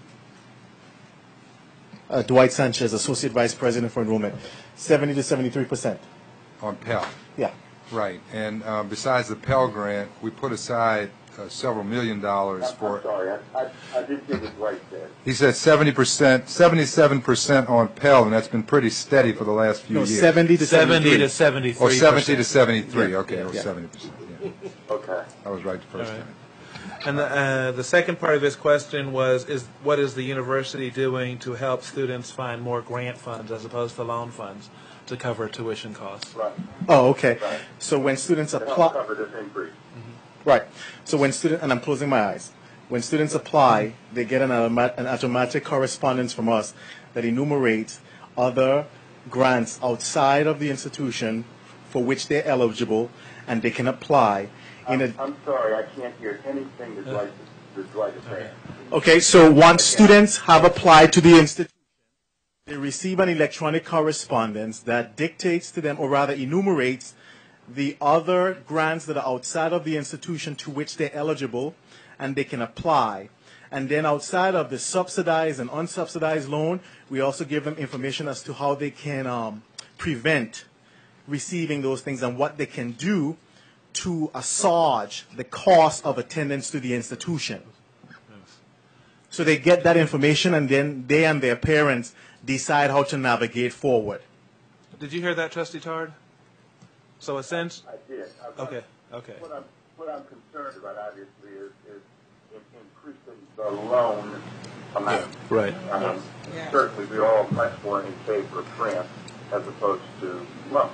Dwight Sanchez, Associate Vice President for Enrollment, 70 to 73%.
On Pell.
Yeah.
Right. And besides the Pell Grant, we put aside several $1 million for.
I'm sorry, I didn't get it right there.
He said 70%, 77% on Pell, and that's been pretty steady for the last few years.
70 to
70 to 73.
Or 70 to 73.
Yeah.
Okay, or
Yeah.
70%. Yeah.
Okay.
I was right the first
All right.
time.
And the second part of his question was, what is the university doing to help students find more grant funds as opposed to loan funds to cover tuition costs?
Right.
Oh, okay.
Right.
So when students
To help
apply,
cover this increase.
right. So when and I'm closing my eyes. When students apply, they get an automatic correspondence from us that enumerates other grants outside of the institution for which they're eligible, and they can apply.
I'm sorry, I can't hear anything that Dwight is saying.
Okay, so once students have applied to the institution, they receive an electronic correspondence that dictates to them, or rather enumerates, the other grants that are outside of the institution to which they're eligible, and they can apply. And then outside of the subsidized and unsubsidized loan, we also give them information as to how they can prevent receiving those things and what they can do to assuage the cost of attendance to the institution. So they get that information, and then they and their parents decide how to navigate forward.
Did you hear that, Trustee Tard? So essentially,
I did.
okay.
What I'm concerned about, obviously, is increasing the loan amount.
Right.
Certainly, we all much more in favor of grants as opposed to loans.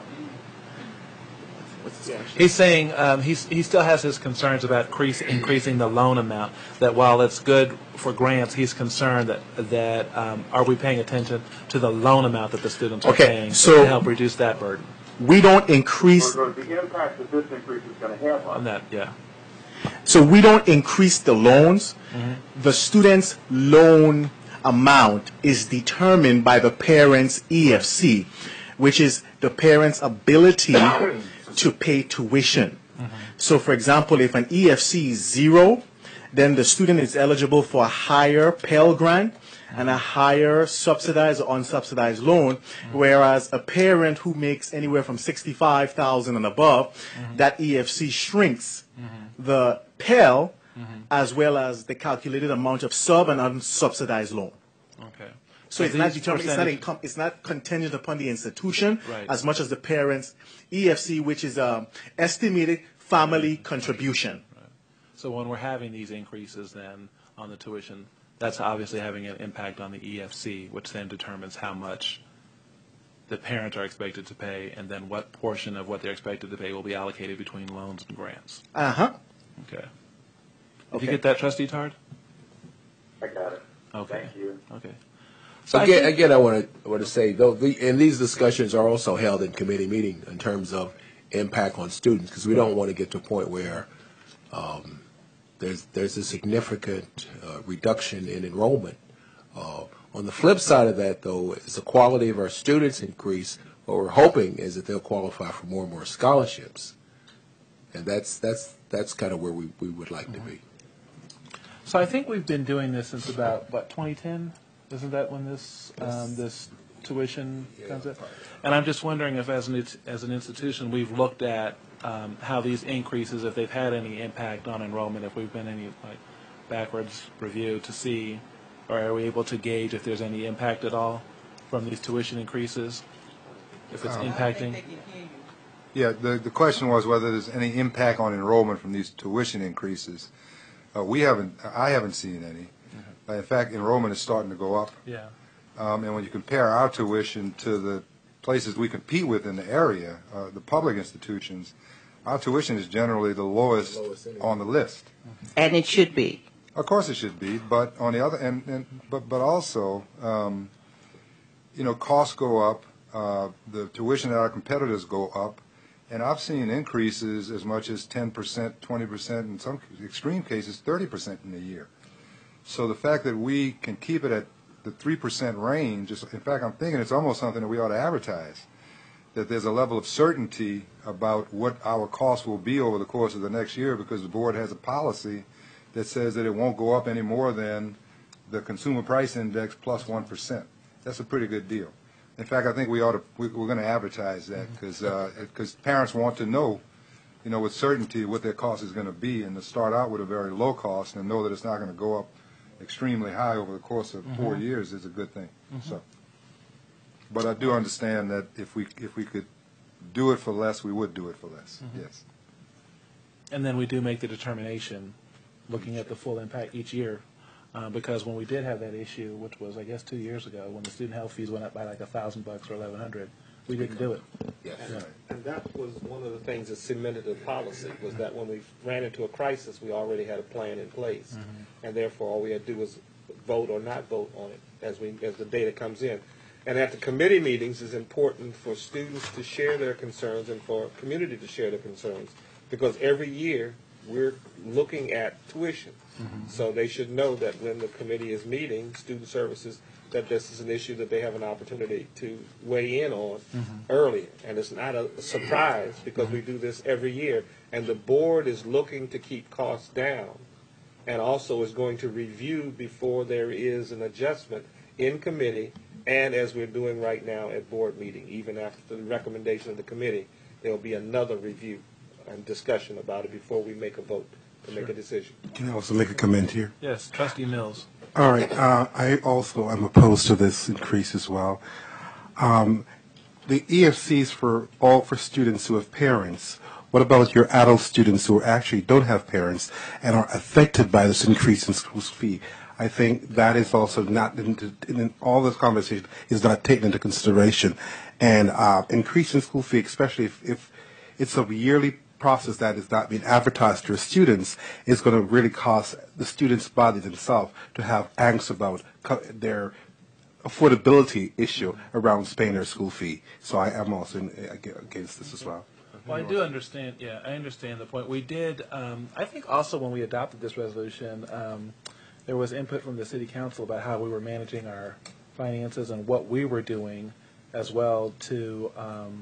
He's saying he still has his concerns about increasing the loan amount. That while it's good for grants, he's concerned that are we paying attention to the loan amount that the students are paying to help reduce that burden?
We don't increase
Or the impact that this increase is going to have on
that. Yeah.
So we don't increase the loans. Mm-hmm. The student's loan amount is determined by the parent's EFC, which is the parent's ability to pay tuition. Mm-hmm. So, for example, if an EFC is 0, then the student is eligible for a higher Pell Grant and a higher subsidized or unsubsidized loan, whereas a parent who makes anywhere from $65,000 and above, that EFC shrinks the Pell as well as the calculated amount of sub and unsubsidized loan.
Okay.
So it's not determined. It's not contingent upon the institution as much as the parents' EFC, which is estimated family contribution.
Right. So when we're having these increases, then on the tuition, that's obviously having an impact on the EFC, which then determines how much the parents are expected to pay, and then what portion of what they're expected to pay will be allocated between loans and grants. Okay. Did you get that, Trustee Tard?
I got it.
Okay.
Thank you.
Okay.
So again, I want to say, though, and these discussions are also held in committee meeting in terms of impact on students, because we don't want to get to a point where there's a significant reduction in enrollment. On the flip side of that, though, as the quality of our students increase, what we're hoping is that they'll qualify for more and more scholarships, and that's kind of where we would like to be.
So I think we've been doing this since about 2010. Isn't that when this this tuition comes in? And I'm just wondering if, as an institution, we've looked at how these increases, if they've had any impact on enrollment, if we've been any backwards review to see, or are we able to gauge if there's any impact at all from these tuition increases, if it's impacting?
Yeah, the question was whether there's any impact on enrollment from these tuition increases. I haven't seen any. In fact, enrollment is starting to go up.
Yeah.
And when you compare our tuition to the places we compete with in the area, the public institutions, our tuition is generally the lowest on the list.
And it should be.
Of course it should be, but on the other but also, costs go up, the tuition at our competitors go up, and I've seen increases as much as 10%, 20%, in some extreme cases 30% in a year. So the fact that we can keep it at the 3% range, in fact, I'm thinking it's almost something that we ought to advertise, that there's a level of certainty about what our costs will be over the course of the next year, because the board has a policy that says that it won't go up any more than the consumer price index plus 1%. That's a pretty good deal. In fact, I think we're going to advertise that because parents want to know, with certainty what their cost is going to be, and to start out with a very low cost and know that it's not going to go up extremely high over the course of 4 years is a good thing. So, but I do understand that if we could do it for less, we would do it for less. Yes.
And then we do make the determination, looking at the full impact each year, because when we did have that issue, which was I guess 2 years ago, when the student health fees went up by like $1,000 or $1,100, we didn't do it.
Yes.
Yeah.
And that was one of the things that cemented the policy, was that when we ran into a crisis, we already had a plan in place. And therefore, all we had to do was vote or not vote on it as the data comes in. And at the committee meetings, it's important for students to share their concerns and for community to share their concerns, because every year we're looking at tuition. So they should know that when the committee is meeting, student services, that this is an issue that they have an opportunity to weigh in on early. And it's not a surprise because we do this every year. And the board is looking to keep costs down and also is going to review before there is an adjustment in committee and as we're doing right now at board meeting. Even after the recommendation of the committee, there will be another review and discussion about it before we make a vote to make a decision.
Can I also make a comment here?
Yes, Trustee Mills.
All right. I also am opposed to this increase as well. The EFCs for students who have parents. What about your adult students who actually don't have parents and are affected by this increase in school fee? I think that is also not in all this conversation is not taken into consideration. And increase in school fee, especially if it's a yearly process that is not being advertised to students, is going to really cause the students' body themselves to have angst about their affordability issue around paying their school fee. So I am also against this as well.
Well, I do understand. Yeah, I understand the point. We did. I think also when we adopted this resolution, there was input from the city council about how we were managing our finances and what we were doing, as well to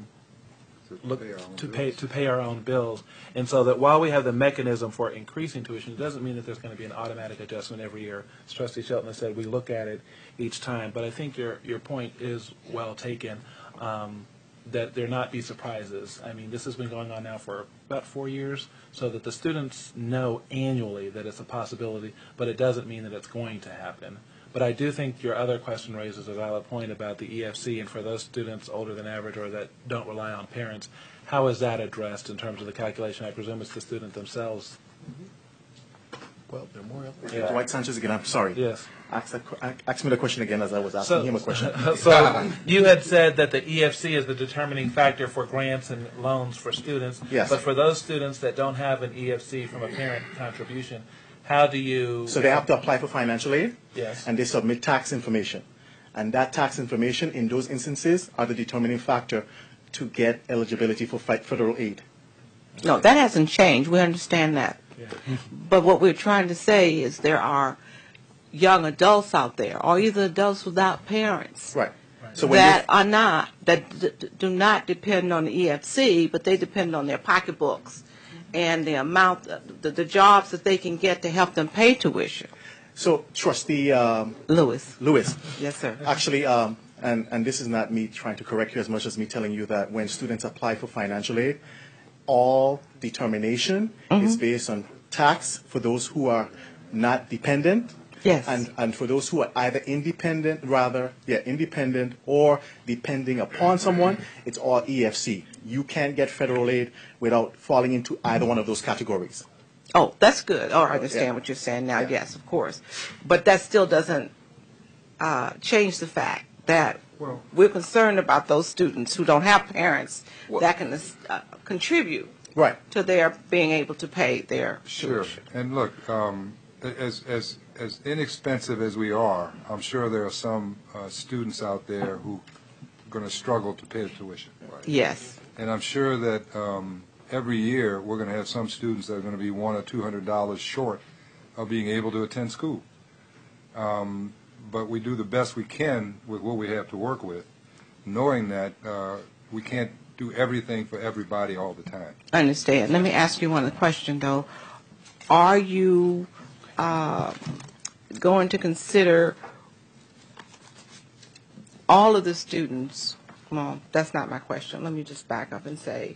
pay our own bills. And so that while we have the mechanism for increasing tuition, it doesn't mean that there's going to be an automatic adjustment every year. As Trustee Shelton has said, we look at it each time. But I think your point is well taken. That there not be surprises. I mean, this has been going on now for about 4 years, so that the students know annually that it's a possibility, but it doesn't mean that it's going to happen. But I do think your other question raises a valid point about the EFC, and for those students older than average or that don't rely on parents, how is that addressed in terms of the calculation? I presume it's the student themselves.
Well, there are more. Yeah. Dwight Sanchez again. I'm sorry.
Yes.
Ask me the question again as I was asking him a question.
So you had said that the EFC is the determining factor for grants and loans for students.
Yes.
But for those students that don't have an EFC from a parent contribution, how do you...
So they have to apply for financial aid.
Yes.
And they submit tax information. And that tax information in those instances are the determining factor to get eligibility for federal aid.
No, that hasn't changed. We understand that.
Yeah.
But what we're trying to say is there are young adults out there, or either adults without parents,
Right. So when
that are not, that do not depend on the EFC, but they depend on their pocketbooks and the amount, the jobs that they can get to help them pay tuition.
So Trustee
Lewis.
Yes,
sir.
Actually, and this is not me trying to correct you as much as me telling you that when students apply for financial aid, all determination is based on tax for those who are not dependent.
Yes.
And for those who are either independent or depending upon someone, it's all EFC. You can't get federal aid without falling into either one of those categories.
Oh, that's good. Oh, I understand what you're saying now.
Yeah.
Yes, of course. But that still doesn't change the fact that we're concerned about those students who don't have parents that can contribute to their being able to pay their tuition.
And look, as inexpensive as we are, I'm sure there are some students out there who are going to struggle to pay the tuition.
Yes.
And I'm sure that every year we're going to have some students that are going to be $100 or $200 short of being able to attend school. But we do the best we can with what we have to work with, knowing that we can't do everything for everybody all the time.
I understand. Let me ask you one question, though. Are you going to consider all of the students? Well, that's not my question. Let me just back up and say,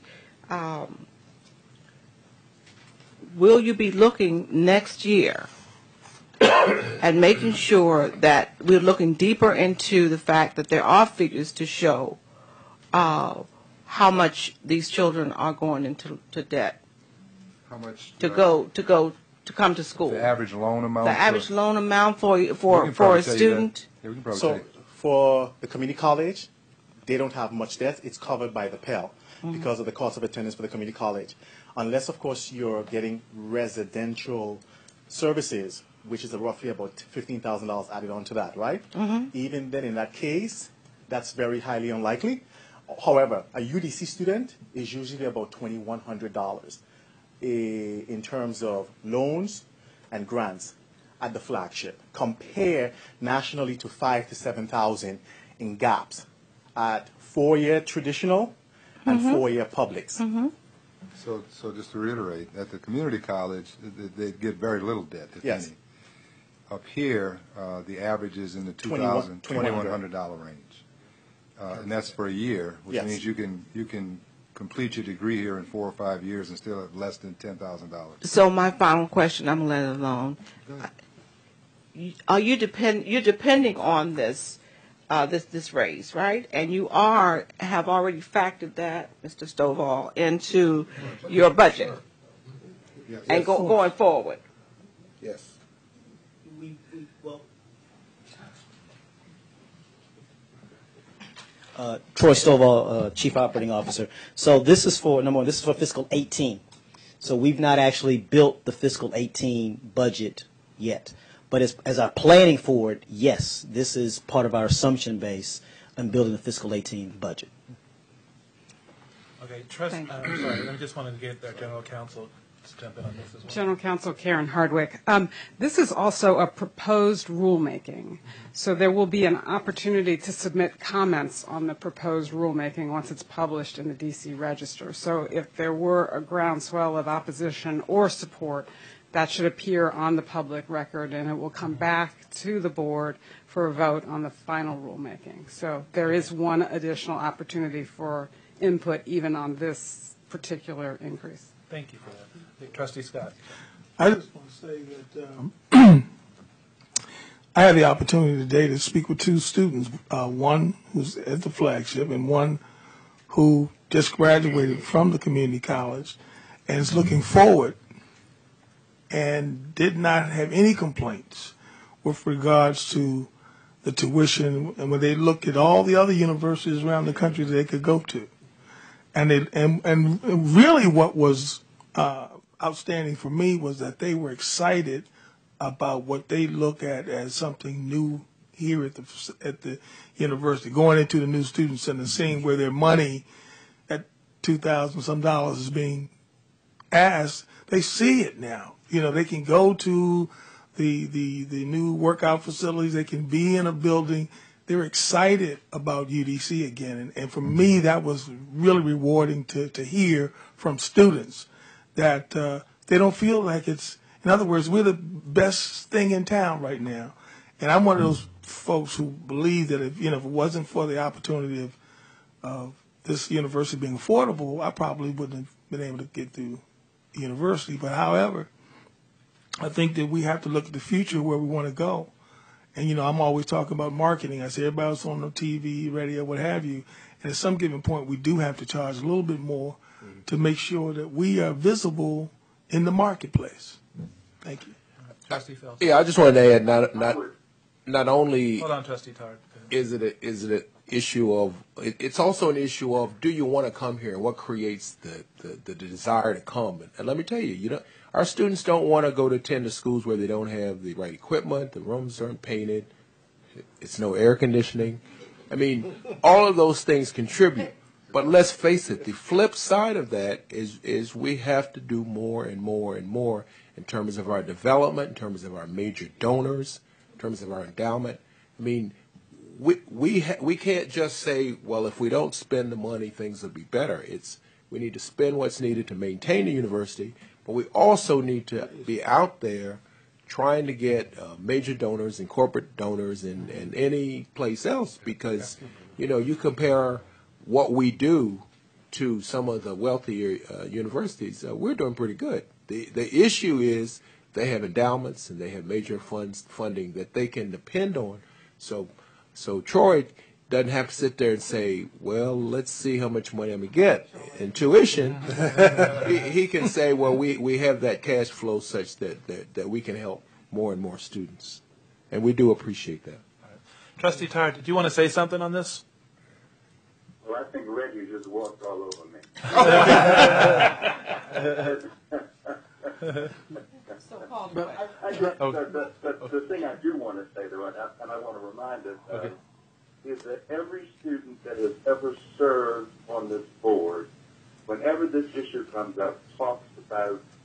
will you be looking next year and making sure that we're looking deeper into the fact that there are figures to show how much these children are going into debt?
How much
to come to school?
The average loan amount.
The average loan amount for a student.
Yeah, we can probably
So for the community college, they don't have much debt. It's covered by the Pell because of the cost of attendance for the community college. Unless, of course, you're getting residential services, which is roughly about $15,000 added on to that, right? Even then, in that case, that's very highly unlikely. However, a UDC student is usually about $2,100. in terms of loans and grants at the flagship. Compare nationally to 5,000 to 7,000 in gaps at 4-year traditional and 4-year publics.
So just to reiterate, at the community college, they get very little debt, if
Yes.
any. Up here, the average is in the $2,100 range. And that's for a year, which
Yes.
means you can complete your degree here in 4 or 5 years and still have less than $10,000.
So my final question, I'm gonna let it alone. Are you're depending on this this raise, right? And you have already factored that, Mr. Stovall, into your budget
Yes.
and going forward.
Yes.
Troy Stovall, Chief Operating Officer. So this is for, number one, this is for fiscal 18. So we've not actually built the fiscal 18 budget yet. But as our planning for it, yes, this is part of our assumption base in building the fiscal 18 budget.
Okay, sorry, I just wanted to get our general counsel to jump in on this as well.
General Counsel Karen Hardwick. This is also a proposed rulemaking, so there will be an opportunity to submit comments on the proposed rulemaking once it's published in the DC Register. So if there were a groundswell of opposition or support, that should appear on the public record, and it will come back to the board for a vote on the final rulemaking. So there is one additional opportunity for input even on this particular increase.
Thank you for that. Trustee Scott.
I just want to say that I had the opportunity today to speak with two students, one who's at the flagship and one who just graduated from the community college and is looking forward and did not have any complaints with regards to the tuition, and when they looked at all the other universities around the country that they could go to. And really what was outstanding for me was that they were excited about what they look at as something new here at the university, going into the new student center, seeing where their money at $2,000 some dollars is being asked. They see it now. You know, they can go to the new workout facilities. They can be in a building. They're excited about UDC again. And for me, that was really rewarding to hear from students that they don't feel like it's, in other words, we're the best thing in town right now. And I'm one of those folks who believe that if it wasn't for the opportunity of this university being affordable, I probably wouldn't have been able to get through university. But however, I think that we have to look at the future where we want to go. And, I'm always talking about marketing. I say everybody's on the TV, radio, what have you. And at some given point, we do have to charge a little bit more to make sure that we are visible in the marketplace. Thank you.
Trustee Phelps.
Yeah, I just wanted to add not only
Hold on, Trustee Tard.
is it an issue of, it's also an issue of, do you want to come here, and what creates the desire to come. And let me tell you, our students don't want to go to attend to schools where they don't have the right equipment, the rooms aren't painted, it's no air conditioning. I mean, all of those things contribute. But let's face it, the flip side of that is we have to do more and more and more in terms of our development, in terms of our major donors, in terms of our endowment. I mean, we can't just say, well, if we don't spend the money, things will be better. We need to spend what's needed to maintain the university, but we also need to be out there trying to get major donors and corporate donors and any place else, because, you compare what we do to some of the wealthier universities, we're doing pretty good. The issue is they have endowments and they have major funding that they can depend on. So Troy doesn't have to sit there and say, well, let's see how much money I'm going to get in tuition. he can say, well, we have that cash flow such that we can help more and more students. And we do appreciate that.
Right. Trustee Tard, did you want to say something on this?
Well, I think Reggie just walked all over me. The thing I do want to say, though, and I want to remind us, is that every student that has ever served on this board, whenever this issue comes up, talks about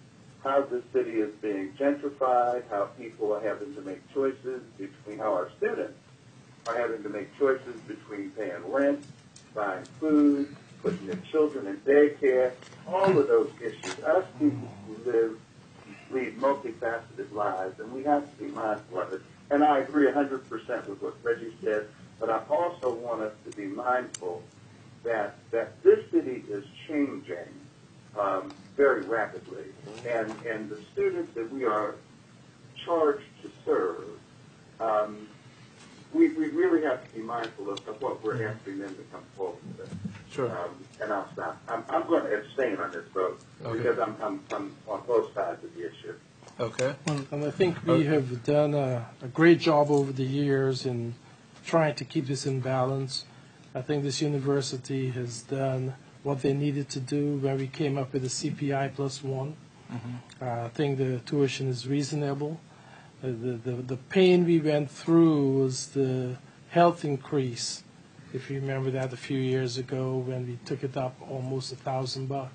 how this city is being gentrified, how people are having to make choices between, how our students are having to make choices between paying rent, buying food, putting their children in daycare, all of those issues. Us people who lead multifaceted lives, and we have to be mindful of it. And I agree 100% with what Reggie said, but I also want us to be mindful that this city is changing very rapidly, and the students that we are charged to serve, we really have to be mindful of what we're asking them to come forward with.
Sure.
And I'll stop. I'm going to abstain on this vote because I'm on both sides of the issue.
Okay.
And I think we have done a great job over the years in trying to keep this in balance. I think this university has done what they needed to do when we came up with the CPI plus 1. I think the tuition is reasonable. The pain we went through was the health increase. If you remember that a few years ago when we took it up almost $1,000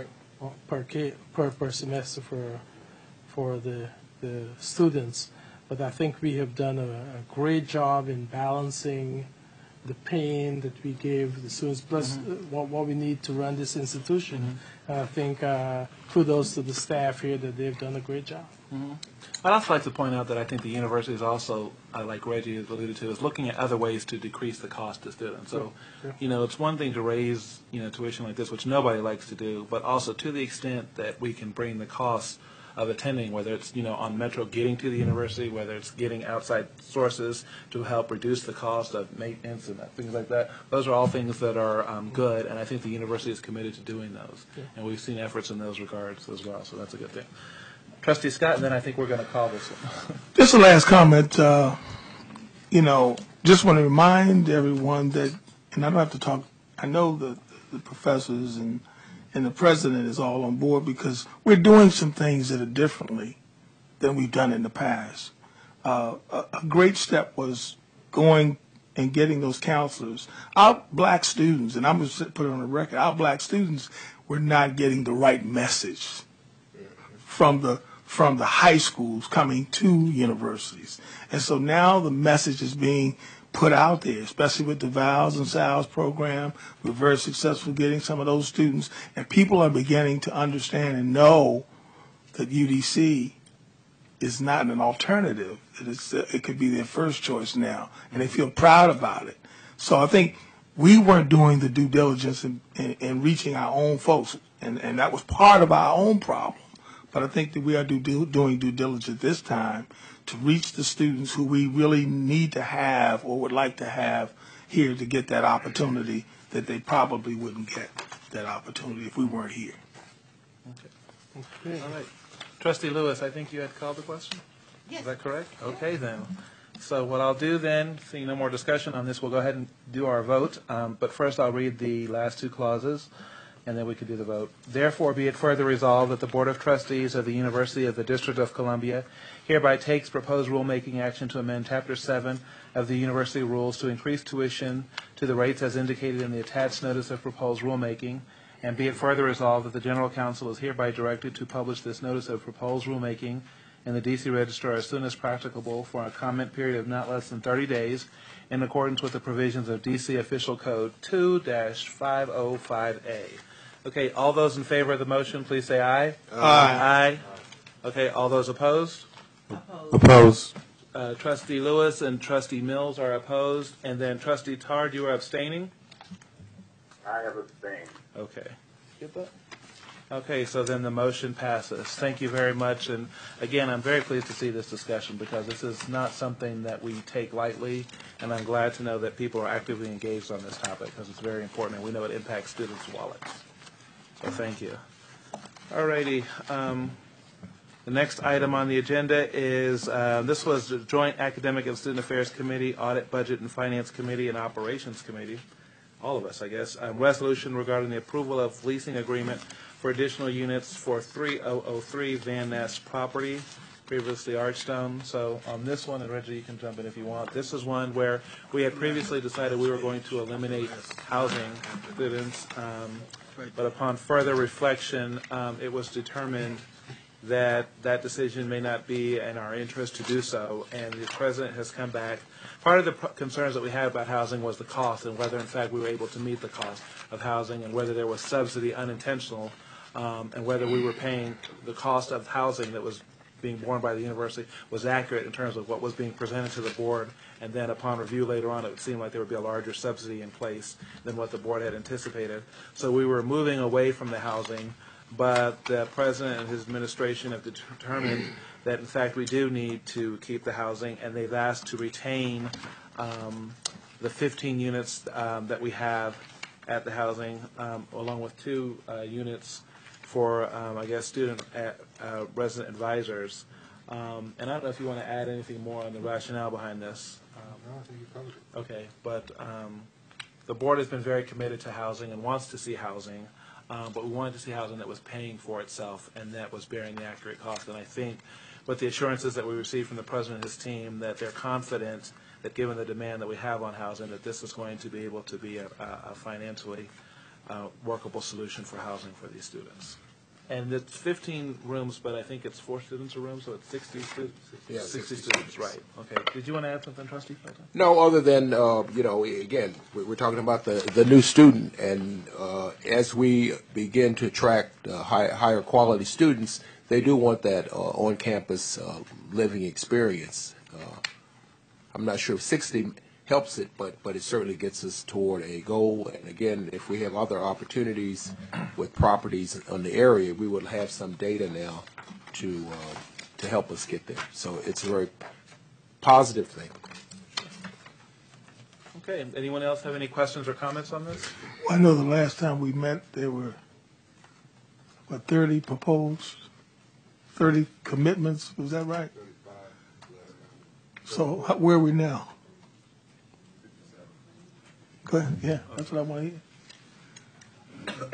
per semester for the students. But I think we have done a great job in balancing the pain that we gave the students, plus what we need to run this institution. I think kudos to the staff here that they've done a great job.
I'd also like to point out that I think the university is also, like Reggie has alluded to, is looking at other ways to decrease the cost to students. So, it's one thing to raise, tuition like this, which nobody likes to do, but also to the extent that we can bring the cost of attending, whether it's, on Metro getting to the university, whether it's getting outside sources to help reduce the cost of maintenance and things like that. Those are all things that are good, and I think the university is committed to doing those. And we've seen efforts in those regards as well, so that's a good thing. Trustee Scott, and then I think we're going to call this one.
Just a last comment. Just want to remind everyone that, and I don't have to talk, I know the professors and the president is all on board because we're doing some things that are differently than we've done in the past. A great step was going and getting those counselors. Our black students, and I'm going to put it on the record, our black students were not getting the right message from the high schools coming to universities. And so now the message is being put out there, especially with the Vals and Sals program. We're very successful getting some of those students, and people are beginning to understand and know that UDC is not an alternative. It could be their first choice now, and they feel proud about it. So I think we weren't doing the due diligence in reaching our own folks, and that was part of our own problem. But I think that we are doing due diligence this time to reach the students who we really need to have or would like to have here to get that opportunity that they probably wouldn't get that opportunity if we weren't here.
Okay. All right. Trustee Lewis, I think you had called the question? Yes. Is that correct? Okay, then. So what I'll do then, seeing no more discussion on this, we'll go ahead and do our vote. But first I'll read the last two clauses, and then we can do the vote. Therefore, be it further resolved that the Board of Trustees of the University of the District of Columbia hereby takes proposed rulemaking action to amend Chapter 7 of the University Rules to increase tuition to the rates as indicated in the attached notice of proposed rulemaking. And be it further resolved that the General Counsel is hereby directed to publish this notice of proposed rulemaking in the D.C. Register as soon as practicable for a comment period of not less than 30 days in accordance with the provisions of D.C. Official Code 2-505A. Okay, all those in favor of the motion, please say aye. Aye. Okay, all those opposed?
Opposed.
Trustee Lewis and Trustee Mills are opposed. And then Trustee Tard, you are abstaining?
I have abstained.
Okay. Get that? Okay, so then the motion passes. Thank you very much. And again, I'm very pleased to see this discussion because this is not something that we take lightly. And I'm glad to know that people are actively engaged on this topic because it's very important and we know it impacts students' wallets. So thank you. All righty. The next item on the agenda is, this was the Joint Academic and Student Affairs Committee, Audit, Budget, and Finance Committee, and Operations Committee. All of us, I guess. Resolution regarding the approval of leasing agreement for additional units for 3003 Van Ness property, previously Archstone. So on this one, and Reggie, you can jump in if you want. This is one where we had previously decided we were going to eliminate housing students, but upon further reflection, it was determined that that decision may not be in our interest to do so, and the president has come back. Part of the concerns that we had about housing was the cost and whether, in fact, we were able to meet the cost of housing and whether there was subsidy unintentional and whether we were paying the cost of housing that was being borne by the university was accurate in terms of what was being presented to the board, and then upon review later on, it would seem like there would be a larger subsidy in place than what the board had anticipated. So we were moving away from the housing, but the president and his administration have determined that, in fact, we do need to keep the housing, and they've asked to retain the 15 units that we have at the housing, along with 2 units for, I guess, student resident advisors. And I don't know if you want to add anything more on the rationale behind this.
No, I think you covered it.
Okay, but the board has been very committed to housing and wants to see housing, but we wanted to see housing that was paying for itself and that was bearing the accurate cost. And I think with the assurances that we received from the president and his team that they're confident that given the demand that we have on housing, that this is going to be able to be a financially workable solution for housing for these students. And it's 15 rooms, but I think it's 4 students a room, so it's 60 students.
Yeah,
60 students, right? Okay. Did you want to add something, Trustee Felton?
No, other than, you know, again, we're talking about the new student, and as we begin to attract higher quality students, they do want that on-campus living experience. I'm not sure if 60 helps it, but it certainly gets us toward a goal. And again, if we have other opportunities with properties on the area, we will have some data now to help us get there. So it's a very positive thing.
Okay. Anyone else have any questions or comments on this?
Well, I know the last time we met, there were, 30 proposed, 30 commitments. Was that right? 35. So where are we now? Go ahead. Yeah, that's what I want to hear.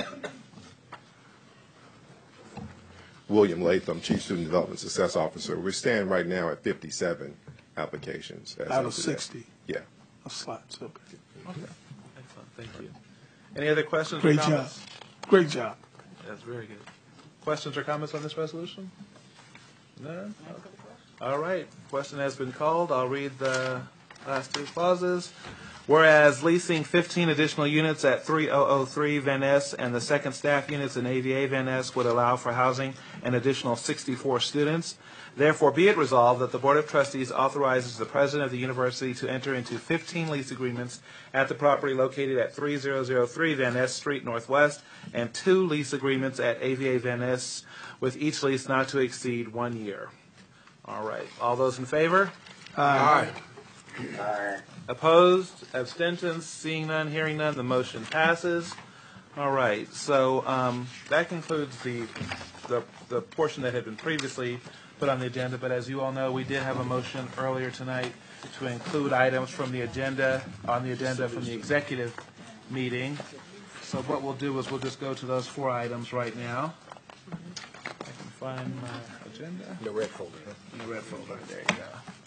William Latham, Chief Student Development Success Officer. We're standing right now at 57 applications.
Out of 60?
Yeah.
Of slots, okay.
Okay. Excellent. Thank you. Any other questions
Great
or comments?
job. Great job.
That's very good. Questions or comments on this resolution? None? All right. Question has been called. I'll read the last 2 clauses. Whereas leasing 15 additional units at 3003 Van Ness and the second staff units in AVA Van Ness would allow for housing an additional 64 students. Therefore, be it resolved that the Board of Trustees authorizes the president of the university to enter into 15 lease agreements at the property located at 3003 Van Ness Street Northwest and 2 lease agreements at AVA Van Ness with each lease not to exceed 1 year. All right. All those in favor?
Aye.
Aye.
Opposed? Abstentions? Seeing none, hearing none, the motion passes. All right. So that concludes the portion that had been previously put on the agenda. But as you all know, we did have a motion earlier tonight to include items from the agenda on the agenda from the executive meeting. So what we'll do is we'll just go to those 4 items right now. I can find my agenda.
The red folder.
In the red folder. There you go.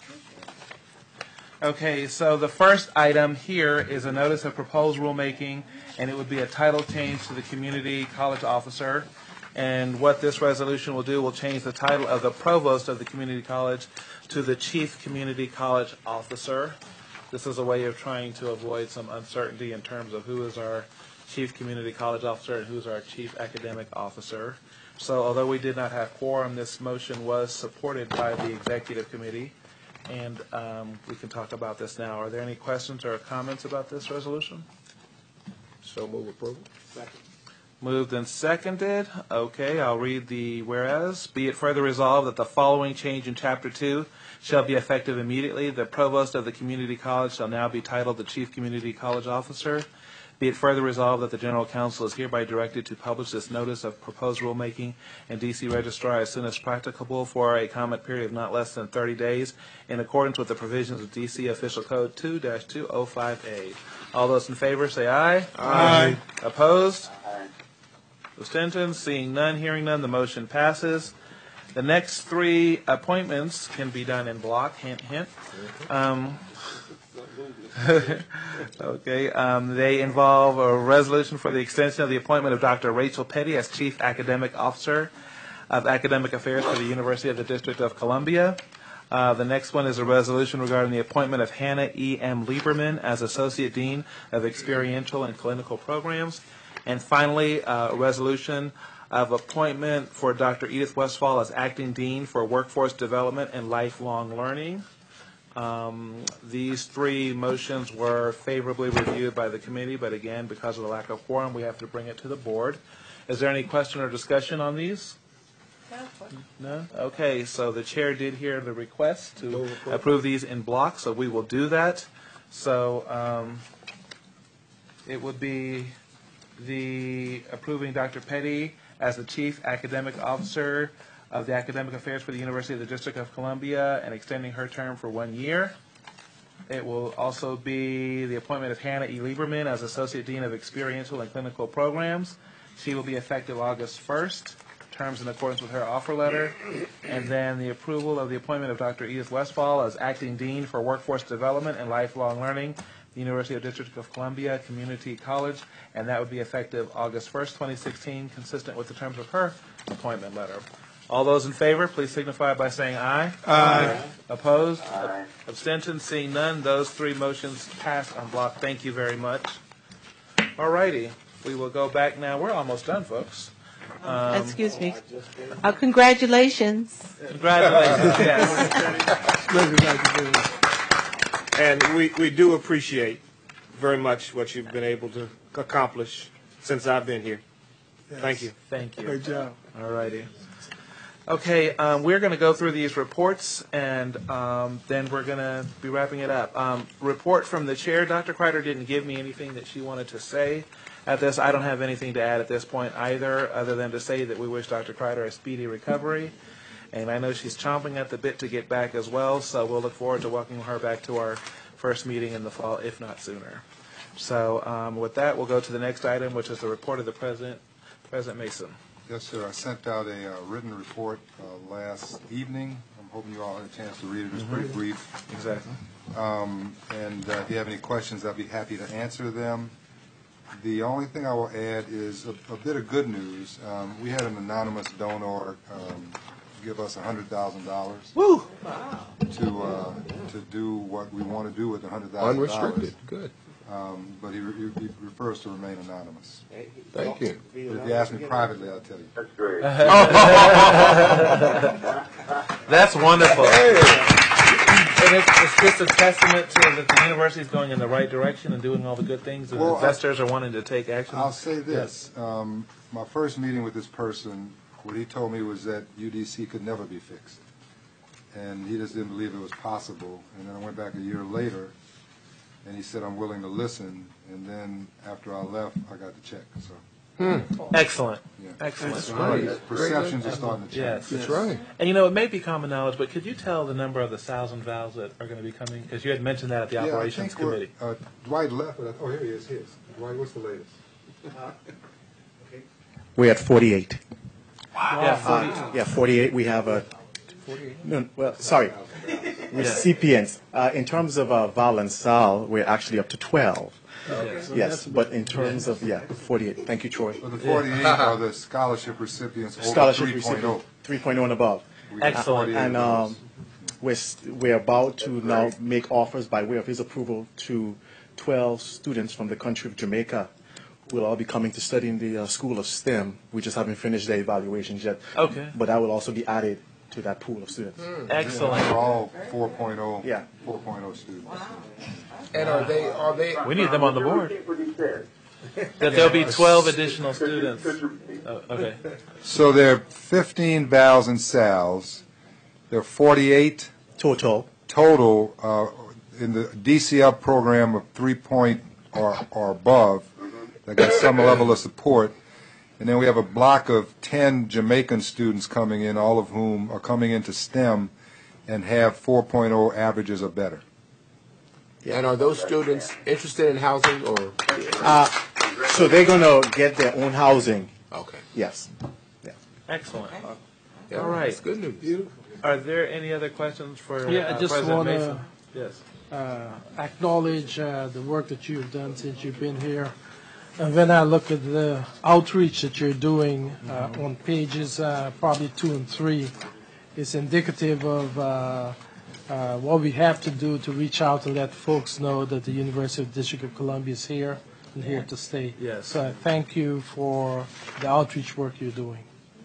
Okay, so the first item here is a notice of proposed rulemaking, and it would be a title change to the community college officer. And what this resolution will do will change the title of the provost of the community college to the chief community college officer. This is a way of trying to avoid some uncertainty in terms of who is our chief community college officer and who's our chief academic officer. So although we did not have quorum, this motion was supported by the executive committee. And we can talk about this now. Are there any questions or comments about this resolution?
So move approval.
Second.
Moved and seconded. Okay, I'll read the whereas. Be it further resolved that the following change in Chapter 2 shall be effective immediately. The provost of the community college shall now be titled the Chief Community College Officer. Be it further resolved that the General Counsel is hereby directed to publish this notice of proposed rulemaking in D.C. Registrar as soon as practicable for a comment period of not less than 30 days in accordance with the provisions of D.C. Official Code 2-205A. All those in favor say aye.
Aye.
Opposed?
Aye.
Abstentions? Seeing none, hearing none, the motion passes. The next 3 appointments can be done in block, hint, hint. Okay, they involve a resolution for the extension of the appointment of Dr. Rachel Petty as Chief Academic Officer. of Academic Affairs for the University of the District of Columbia. The next one is a resolution regarding the appointment of Hannah E. M. Lieberman as Associate Dean of Experiential and Clinical Programs. And finally, a resolution of appointment for Dr. Edith Westfall as Acting Dean for Workforce Development and Lifelong Learning. These three motions were favorably reviewed by the committee, but again, because of the lack of quorum, we have to bring it to the board. Is there any question or discussion on these? No? Okay, so the chair did hear the request to approve these in block, so we will do that. So it would be the approving Dr. Petty as the Chief Academic Officer of the Academic Affairs for the University of the District of Columbia and extending her term for 1 year. It will also be the appointment of Hannah E. Lieberman as Associate Dean of Experiential and Clinical Programs. She will be effective August 1st. Terms in accordance with her offer letter. And then the approval of the appointment of Dr. Edith Westfall as Acting Dean for Workforce Development and Lifelong Learning, the University of the District of Columbia Community College, and that would be effective August 1st, 2016, consistent with the terms of her appointment letter. All those in favor, please signify by saying aye.
Aye.
Opposed? Abstentions? Seeing none, those three motions passed on block. Thank you very much. All righty. We will go back now. We're almost done, folks.
Excuse me. Congratulations.
Congratulations. Yes.
And we do appreciate very much what you've been able to accomplish since I've been here. Thank you.
Thank you.
Great job.
All righty. Okay, we're going to go through these reports, and then we're going to be wrapping it up. Report from the chair. Dr. Kreider didn't give me anything that she wanted to say at this. I don't have anything to add at this point either, other than to say that we wish Dr. Kreider a speedy recovery. And I know she's chomping at the bit to get back as well, so we'll look forward to welcoming her back to our first meeting in the fall, if not sooner. So with that, we'll go to the next item, which is the report of the President. President Mason.
Yes, sir. I sent out a written report last evening. I'm hoping you all had a chance to read it. It's pretty brief.
Exactly.
And if you have any questions, I'll be happy to answer them. The only thing I will add is a bit of good news. We had an anonymous donor give us $100,000.
Woo!
To do what we want to do with the $100,000.
Unrestricted. Good.
But he prefers to remain anonymous.
Thank you.
But if you ask me privately, I'll tell you.
That's great.
That's wonderful. And it's just a testament to that the university is going in the right direction and doing all the good things, and investors are wanting to take action.
I'll say this. My first meeting with this person, what he told me was that UDC could never be fixed. And he just didn't believe it was possible. And then I went back a year later, and he said, I'm willing to listen. And then after I left, I got the check. So.
Excellent.
Yeah.
Excellent.
That's right. Perceptions are starting to change.
Yes.
That's right.
And it may be common knowledge, but could you tell the number of the 1,000 valves that are going to be coming? Because you had mentioned that at the operations committee.
Dwight left. Oh, here he is. Dwight, what's the latest?
We're at 48.
Wow.
Yeah, 48. We have a.
48?
No, well, sorry. Recipients. In terms of Val and Sal, we're actually up to 12. Yes, but in terms of 48. Thank you, Troy.
Well, the 48 are the scholarship recipients over
Scholarship
3.0.
3.0 and above.
Excellent.
And we're about to now make offers by way of his approval to 12 students from the country of Jamaica who will all be coming to study in the School of STEM. We just haven't finished their evaluations yet.
Okay.
But that will also be added to that pool of students.
Excellent.
They're all 4.0.
Yeah.
4.0 students.
Wow.
And are they?
We need them on the board. That there'll be 12 additional students. Oh, okay.
So there are 15 vowels and sals. There are 48
total
in the DCL program of 3 point or above that got some level of support. And then we have a block of 10 Jamaican students coming in, all of whom are coming into STEM and have 4.0 averages or better.
And are those students interested in housing or?
So they're going to get their own housing.
Okay.
Yes. Yeah.
Excellent.
Yeah,
All right.
That's good news. Beautiful.
Are there any other questions for
I just
President
want
Mason?
to
Yes.
acknowledge the work that you've done since you've been here. And when I look at the outreach that you're doing on pages probably 2 and 3, it's indicative of what we have to do to reach out and let folks know that the University of the District of Columbia is here and here to stay.
Yes.
So I thank you for the outreach work you're doing.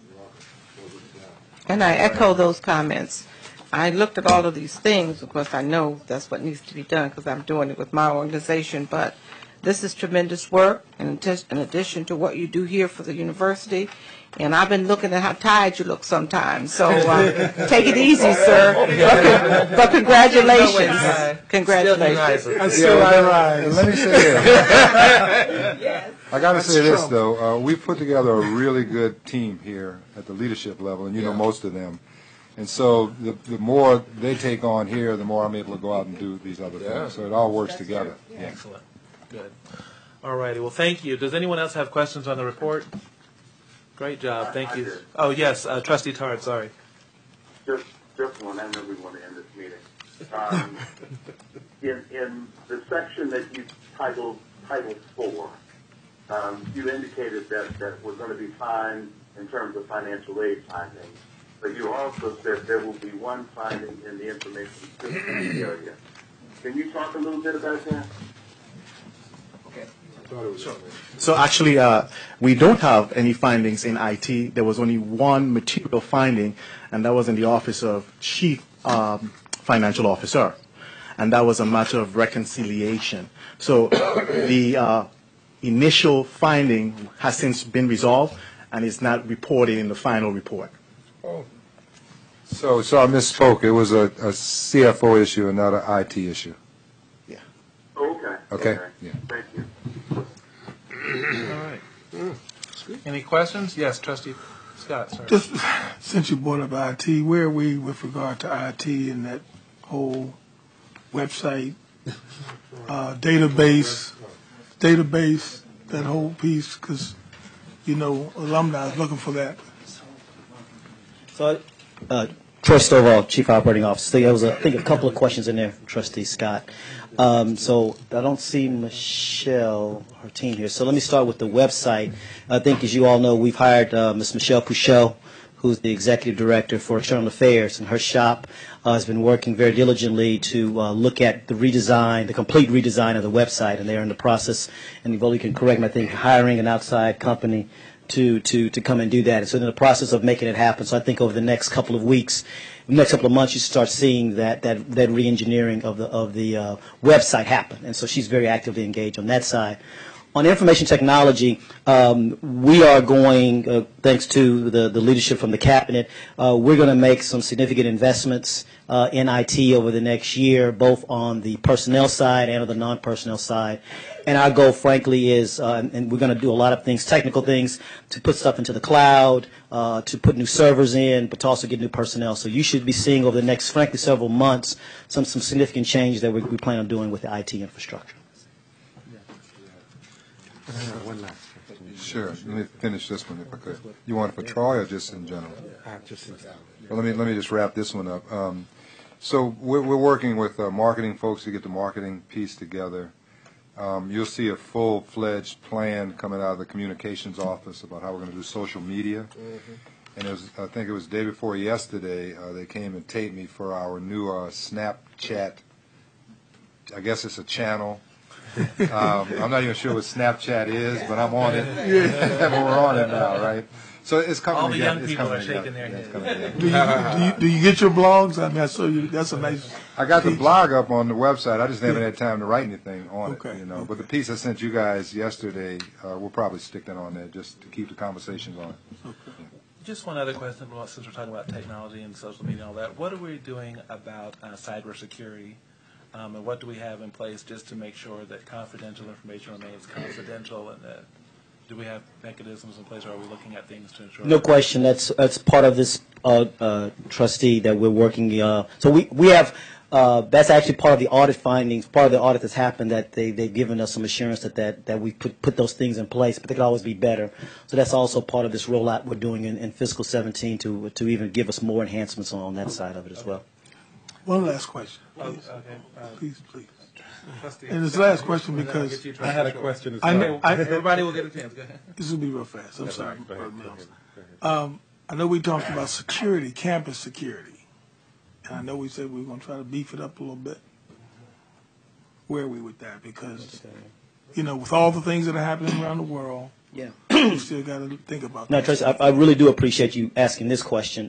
And I echo those comments. I looked at all of these things. Of course, I know that's what needs to be done because I'm doing it with my organization. But this is tremendous work in addition to what you do here for the university. And I've been looking at how tired you look sometimes. So take it easy, sir. But congratulations. Congratulations.
And let me say this. I got to say this, though. We've put together a really good team here at the leadership level, and you know most of them. And so the more they take on here, the more I'm able to go out and do these other things. So it all works together. Yeah.
Excellent. Good. All righty. Well, thank you. Does anyone else have questions on the report? Great job. Thank you. Oh, yes. Trustee Tard, sorry.
Just one. I know we want to end this meeting. In the section that you titled Title 4, you indicated that we're going to be fine in terms of financial aid findings, but you also said there will be one finding in the information systems area. Can you talk a little bit about that?
So actually, we don't have any findings in IT. There was only one material finding, and that was in the Office of Chief Financial Officer, and that was a matter of reconciliation. So the initial finding has since been resolved and is not reported in the final report.
So I misspoke. It was a CFO issue and not an IT issue.
Yeah.
Okay.
Okay? Yeah.
Thank you.
All right. Any questions? Yes, Trustee Scott, sorry.
Just since you brought up IT, where are we with regard to IT and that whole website, database, that whole piece? Because, alumni is looking for that.
So, Troy Stovall, Chief Operating Officer. There was, I think, a couple of questions in there from Trustee Scott. So I don't see Michelle, her team here. So let me start with the website. I think, as you all know, we've hired Ms. Michelle Pouchot, who's the Executive Director for External Affairs, and her shop has been working very diligently to look at the redesign, the complete redesign of the website, and they're in the process, and Yvonne can correct me, I think, hiring an outside company to come and do that. And so in the process of making it happen. So I think over the next couple of weeks, next couple of months, you start seeing that re-engineering of the website happen. And so she's very actively engaged on that side. On information technology, we are going, thanks to the leadership from the cabinet, we're going to make some significant investments in IT over the next year, both on the personnel side and on the non-personnel side. And our goal, frankly, is, and we're going to do a lot of things, technical things, to put stuff into the cloud, to put new servers in, but to also get new personnel. So you should be seeing over the next, frankly, several months, some significant changes that we plan on doing with the IT infrastructure.
Sure. Let me finish this one if I could. You want it for Troy or just in general? Well, let me just wrap this one up. So we're working with marketing folks to get the marketing piece together. You'll see a full-fledged plan coming out of the communications office about how we're going to do social media. And I think it was the day before yesterday, they came and taped me for our new Snapchat. I guess it's a channel. I'm not even sure what Snapchat is, but I'm on it. We're on it now, right? So it's coming.
All the young people are shaking their heads.
Do you get your blogs? I mean, I saw you. That's a nice.
I got the blog up on the website. I just haven't had time to write anything on it, But the piece I sent you guys yesterday, we'll probably stick that on there just to keep the conversations on.
Just one other question, since we're talking about technology and social media and all that. What are we doing about cybersecurity? And what do we have in place just to make sure that confidential information remains confidential, and that do we have mechanisms in place, or are we looking at things to ensure?
No question. That's part of this trustee that we're working. So we have that's actually part of the audit findings, part of the audit that's happened, that they've given us some assurance that we put those things in place, but they could always be better. So that's also part of this rollout we're doing in fiscal 17 to even give us more enhancements on that side of it as well.
One last question.
Okay.
Please. And this last question because
I had a question.
Everybody
will get a chance. Go ahead.
This will be real fast. I'm sorry. I know we talked about security, campus security. And I know we said we were going to try to beef it up a little bit. Where are we with that? Because, with all the things that are happening around the world, we still got to think about
that. No, Tracy, I really do appreciate you asking this question.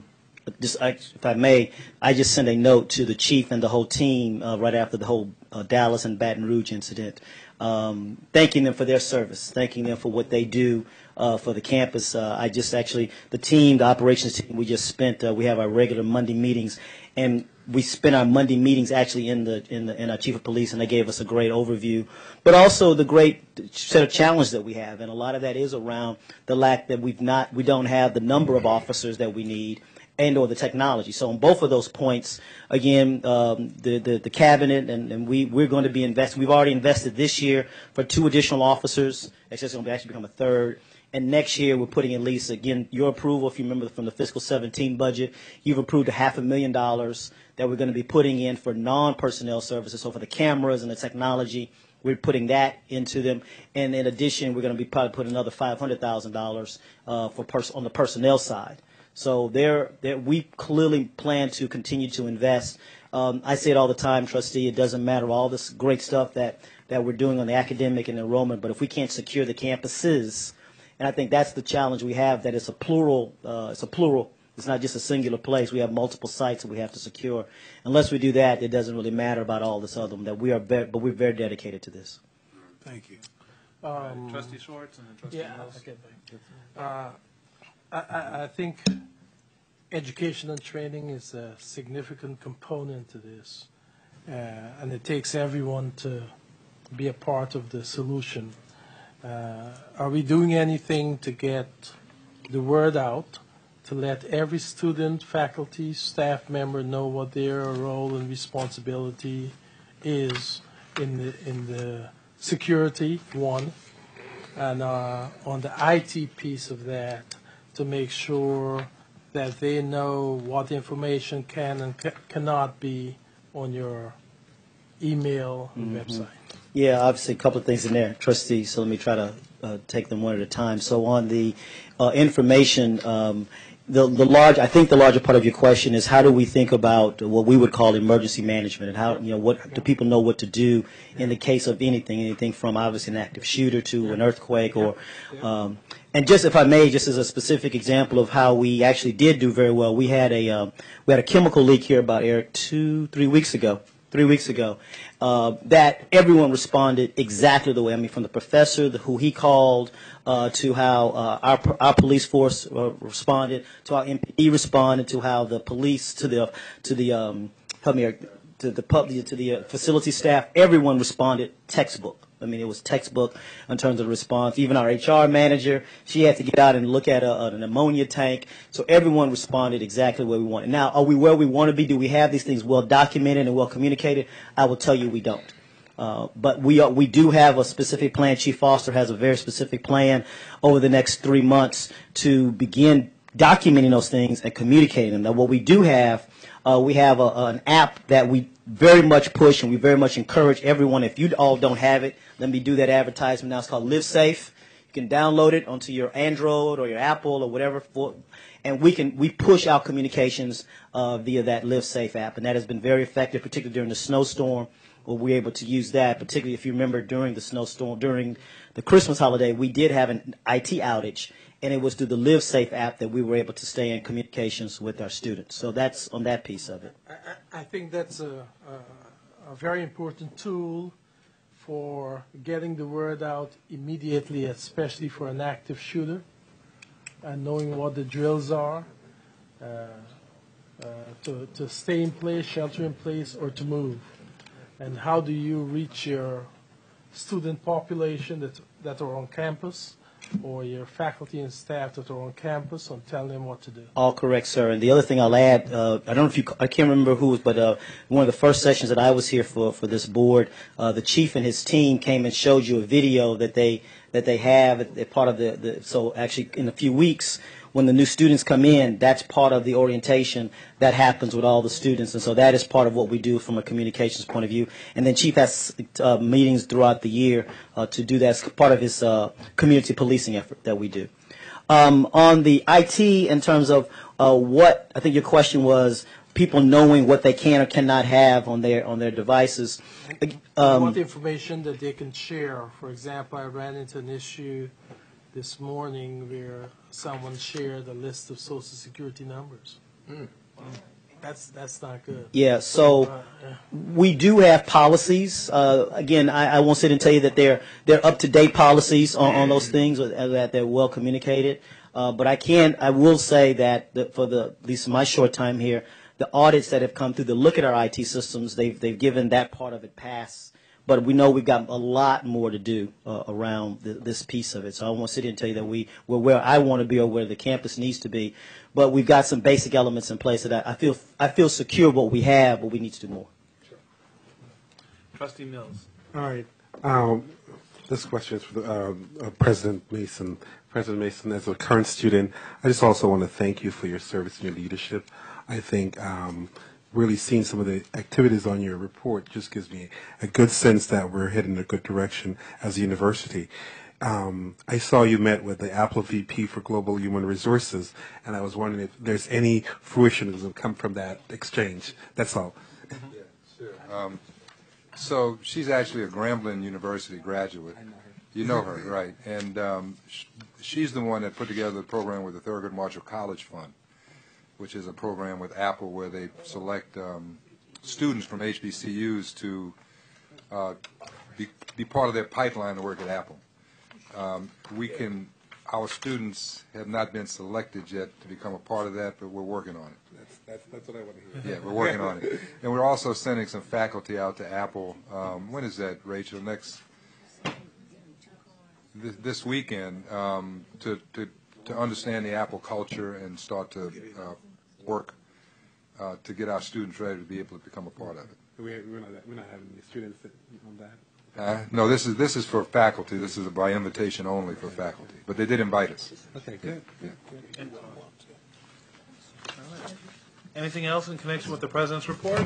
If I may, I just sent a note to the chief and the whole team right after the whole Dallas and Baton Rouge incident, thanking them for their service, thanking them for what they do for the campus. The team, the operations team, we just spent. We have our regular Monday meetings, and we spent our Monday meetings actually in our chief of police, and they gave us a great overview, but also the great set of challenges that we have, and a lot of that is around the lack that we don't have the number of officers that we need, and or the technology. So on both of those points, again, the cabinet and we're going to be investing. We've already invested this year for 2 additional officers. It's just going to actually become a 3rd. And next year we're putting at least, again, your approval, if you remember from the fiscal 17 budget, you've approved $500,000 that we're going to be putting in for non-personnel services. So for the cameras and the technology, we're putting that into them. And in addition, we're going to be probably putting another $500,000 on the personnel side. So we clearly plan to continue to invest. I say it all the time, Trustee, it doesn't matter all this great stuff that we're doing on the academic and enrollment, but if we can't secure the campuses, and I think that's the challenge we have, that it's a plural, it's not just a singular place. We have multiple sites that we have to secure. Unless we do that, it doesn't really matter about all this other, but we're very dedicated to this.
Thank you.
Trustee Schwartz and then Trustee Mills.
Okay. I think education and training is a significant component to this, and it takes everyone to be a part of the solution. Are we doing anything to get the word out, to let every student, faculty, staff member know what their role and responsibility is in the security, one, and on the IT piece of that, to make sure that they know what information can and cannot be on your email and website?
Yeah, obviously a couple of things in there, Trustee, so let me try to take them one at a time. So on the information, I think the larger part of your question is how do we think about what we would call emergency management, and how, what do people know what to do in the case of anything from obviously an active shooter to an earthquake, or and just if I may, just as a specific example of how we actually did do very well, we had a chemical leak here about 3 weeks ago. 3 weeks ago, that everyone responded exactly the way. I mean, from the professor who he called to how our police force responded, to how MPD responded, to how the police, to the facility staff. Everyone responded textbook. I mean, it was textbook in terms of the response. Even our HR manager, she had to get out and look at an ammonia tank. So everyone responded exactly where we wanted. Now, are we where we want to be? Do we have these things well documented and well communicated? I will tell you we don't. But we do have a specific plan. Chief Foster has a very specific plan over the next 3 months to begin documenting those things and communicating them. Now, what we do have, we have an app that we very much push and we very much encourage everyone. If you all don't have it, let me do that advertisement now. It's called LiveSafe. You can download it onto your Android or your Apple or whatever, and we push out communications via that LiveSafe app, and that has been very effective, particularly during the snowstorm. Where we're able to use that, particularly if you remember during the snowstorm, during the Christmas holiday, we did have an IT outage, and it was through the LiveSafe app that we were able to stay in communications with our students. So that's on that piece of it.
I think that's a very important tool for getting the word out immediately, especially for an active shooter, and knowing what the drills are, to stay in place, shelter in place, or to move. And how do you reach your student population that are on campus, or your faculty and staff that are on campus, and tell them what to do?
All correct, sir. And the other thing I'll add, I don't know if I can't remember who, but one of the first sessions that I was here for this board, the chief and his team came and showed you a video that they have as part of so actually in a few weeks, when the new students come in, that's part of the orientation that happens with all the students. And so that is part of what we do from a communications point of view. And then Chief has meetings throughout the year to do that as part of his community policing effort that we do. On the IT, in terms of what, I think your question was, people knowing what they can or cannot have on their devices.
I want the information that they can share. For example, I ran into an issue this morning where someone shared a list of Social Security numbers. That's not good.
Yeah, so we do have policies. Again, I won't sit and tell you that they're up-to-date policies on those things, or that they're well communicated. But I will say that at least my short time here, the audits that have come through to look at our IT systems, they've given that part of it pass. But we know we've got a lot more to do around this piece of it. So I won't sit here and tell you that we're where I want to be or where the campus needs to be. But we've got some basic elements in place that I feel secure what we have, but we need to do more.
Sure. Trustee Mills.
All right. This question is for President Mason. President Mason, as a current student, I just also want to thank you for your service and your leadership. I think really seeing some of the activities on your report just gives me a good sense that we're heading in a good direction as a university. I saw you met with the Apple VP for Global Human Resources, and I was wondering if there's any fruition that will come from that exchange. That's all.
Yeah, sure. So she's actually a Grambling University graduate. I know her. You know her, right. And she's the one that put together the program with the Thurgood Marshall College Fund, which is a program with Apple where they select students from HBCUs to be part of their pipeline to work at Apple. Our students have not been selected yet to become a part of that, but we're working on it.
That's what I want to hear.
Yeah, we're working on it. And we're also sending some faculty out to Apple. When is that, Rachel? This weekend to understand the Apple culture and start to work to get our students ready to be able to become a part of it.
We're not having any students on that.
No, this is for faculty. This is by invitation only for faculty. But they did invite us.
Okay, good.
Yeah.
All right. Anything else in connection with the President's report?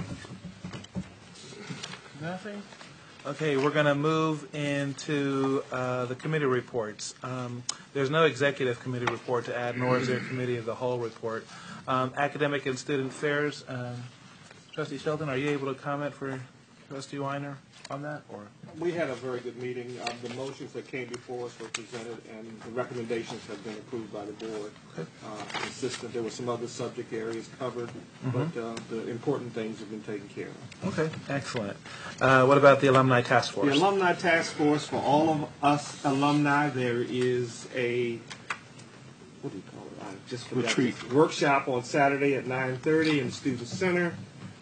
Nothing? Okay, we're going to move into the committee reports. There's no executive committee report to add, nor is there a committee of the whole report. Academic and student affairs. Trustee Shelton, are you able to comment for Trustee Weiner on that? Or
We had a very good meeting. The motions that came before us were presented, and the recommendations have been approved by the board. Consistent. There were some other subject areas covered, but the important things have been taken care of.
Okay, excellent. What about the Alumni Task Force?
The Alumni Task Force, for all of us alumni, there is a, what do you call it? I just forgot. Retreat. Workshop on Saturday at 9:30 in the Student Center.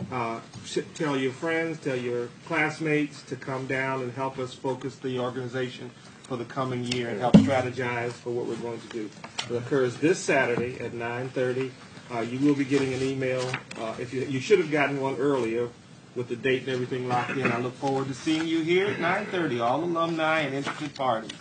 Tell your friends, tell your classmates to come down and help us focus the organization for the coming year and help strategize for what we're going to do. It occurs this Saturday at 9:30. You will be getting an email. If you should have gotten one earlier with the date and everything locked in. I look forward to seeing you here at 9:30, all alumni and interested parties.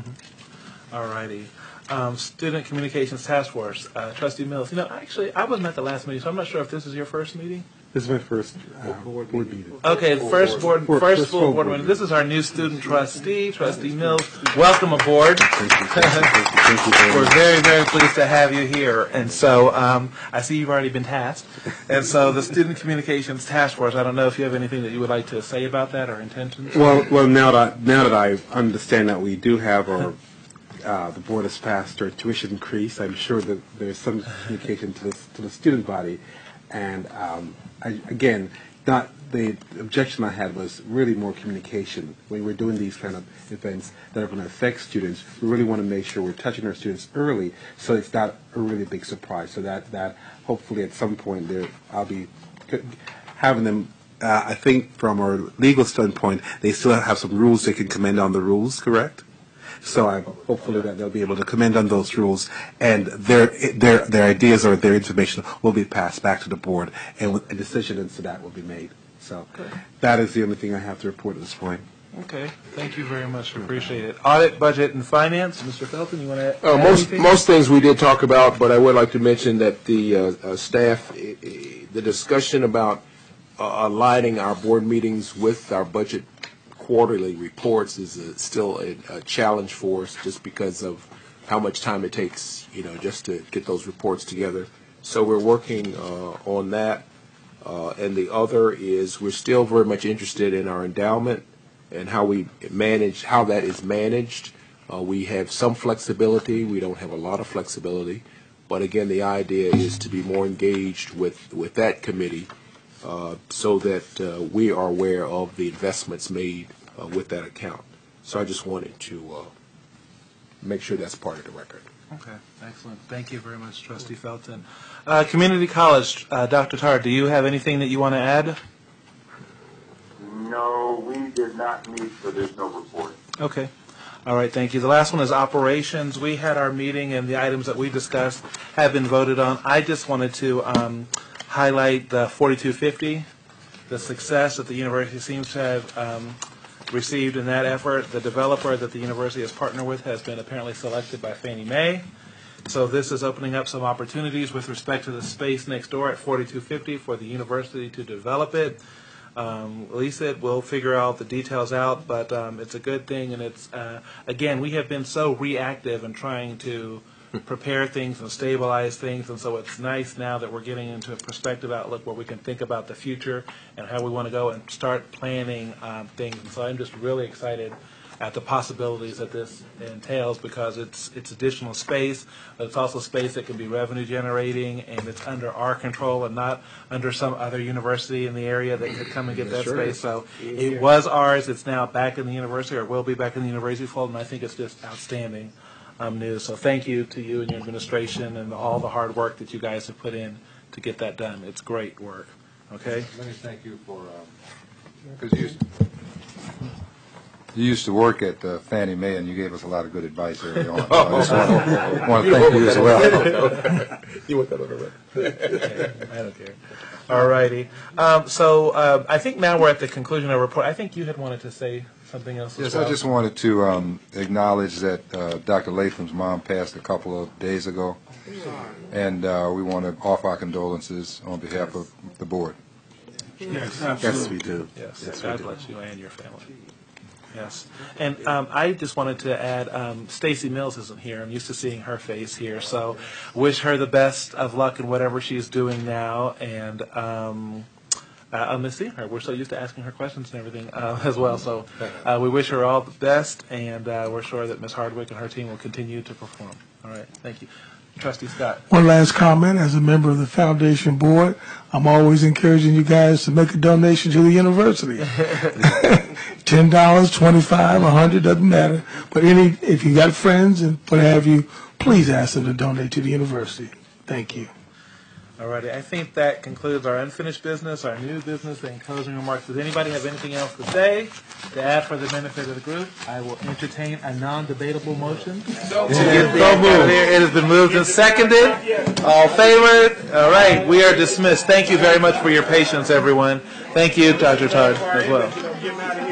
All righty. Student Communications Task Force. Trustee Mills. Actually, I wasn't at the last meeting, so I'm not sure if this is your first meeting.
This is my first board meeting.
Okay, first full board meeting. This is our new student trustee, Trustee Mills. Welcome aboard.
Thank you.
We're very, very pleased to have you here. And so I see you've already been tasked. And so the Student Communications Task Force, I don't know if you have anything that you would like to say about that or intentions?
Well, now that I understand that we do have the board has passed our tuition increase, I'm sure that there's some communication to the student body. And again, not the objection I had was really more communication. When we're doing these kind of events that are going to affect students, we really want to make sure we're touching our students early, so it's not a really big surprise. So that hopefully at some point I'll be having them. I think from our legal standpoint, they still have some rules they can commend on the rules, correct? So I'm hopefully that they'll be able to commend on those rules, and their ideas or their information will be passed back to the board, and a decision into that will be made. So that is the only thing I have to report at this point.
Okay, thank you very much. Appreciate it. Audit, budget, and finance. Mr. Felton, you want to add anything?
Most things we did talk about, but I would like to mention that the staff, the discussion about aligning our board meetings with our budget quarterly reports is still a challenge for us, just because of how much time it takes, just to get those reports together. So we're working on that. And the other is we're still very much interested in our endowment and how that is managed. We have some flexibility. We don't have a lot of flexibility. But again, the idea is to be more engaged with that committee so that we are aware of the investments made with that account. So I just wanted to make sure that's part of the record.
Okay, excellent. Thank you very much, Trustee Felton. Community College, Dr. Tarr, do you have anything that you want to add?
No, we did not meet, so there's no report.
Okay. All right, thank you. The last one is operations. We had our meeting, and the items that we discussed have been voted on. I just wanted to highlight the 4250, the success that the university seems to have received in that effort. The developer that the university has partnered with has been apparently selected by Fannie Mae. So this is opening up some opportunities with respect to the space next door at 4250 for the university to develop it. Lease it. We'll figure out the details out, but it's a good thing. And it's again, we have been so reactive in trying to prepare things and stabilize things, and so it's nice now that we're getting into a perspective outlook where we can think about the future and how we want to go and start planning things. And so I'm just really excited at the possibilities that this entails, because it's additional space, but it's also space that can be revenue generating, and it's under our control and not under some other university in the area that could come and get that space. So it was ours. It's now back in the university, or will be back in the university fold, and I think it's just outstanding news. So thank you to you and your administration and all the hard work that you guys have put in to get that done. It's great work. Okay?
Let me thank you for, because you used to work at Fannie Mae, and you gave us a lot of good advice early on. So I just want to thank you as well.
You want that on the record?
Okay, I don't care. All righty. So I think now we're at the conclusion of our report. I think you had wanted to say something else as
Yes,
well.
I just wanted to acknowledge that Dr. Latham's mom passed a couple of days ago, and we want to offer our condolences on behalf of the board.
Yes,
Yes, we do.
Yes,
Yes,
God
we do.
bless you and your family. Yes, and I just wanted to add, Stacy Mills isn't here. I'm used to seeing her face here, so wish her the best of luck in whatever she's doing now, and I'll miss seeing her. We're so used to asking her questions and everything as well, so we wish her all the best, and we're sure that Ms. Hardwick and her team will continue to perform. All right, thank you. Trustee Scott.
One last comment. As a member of the foundation board, I'm always encouraging you guys to make a donation to the university. $10, $25, $100, doesn't matter. But if you got friends and what have you, please ask them to donate to the university. Thank you.
All righty. I think that concludes our unfinished business, our new business, and closing remarks. Does anybody have anything else to say, to add for the benefit of the group? I will entertain a non-debatable motion. So moved. It has been moved and seconded. All favored? All right. We are dismissed. Thank you very much for your patience, everyone. Thank you, Dr. Todd, as well.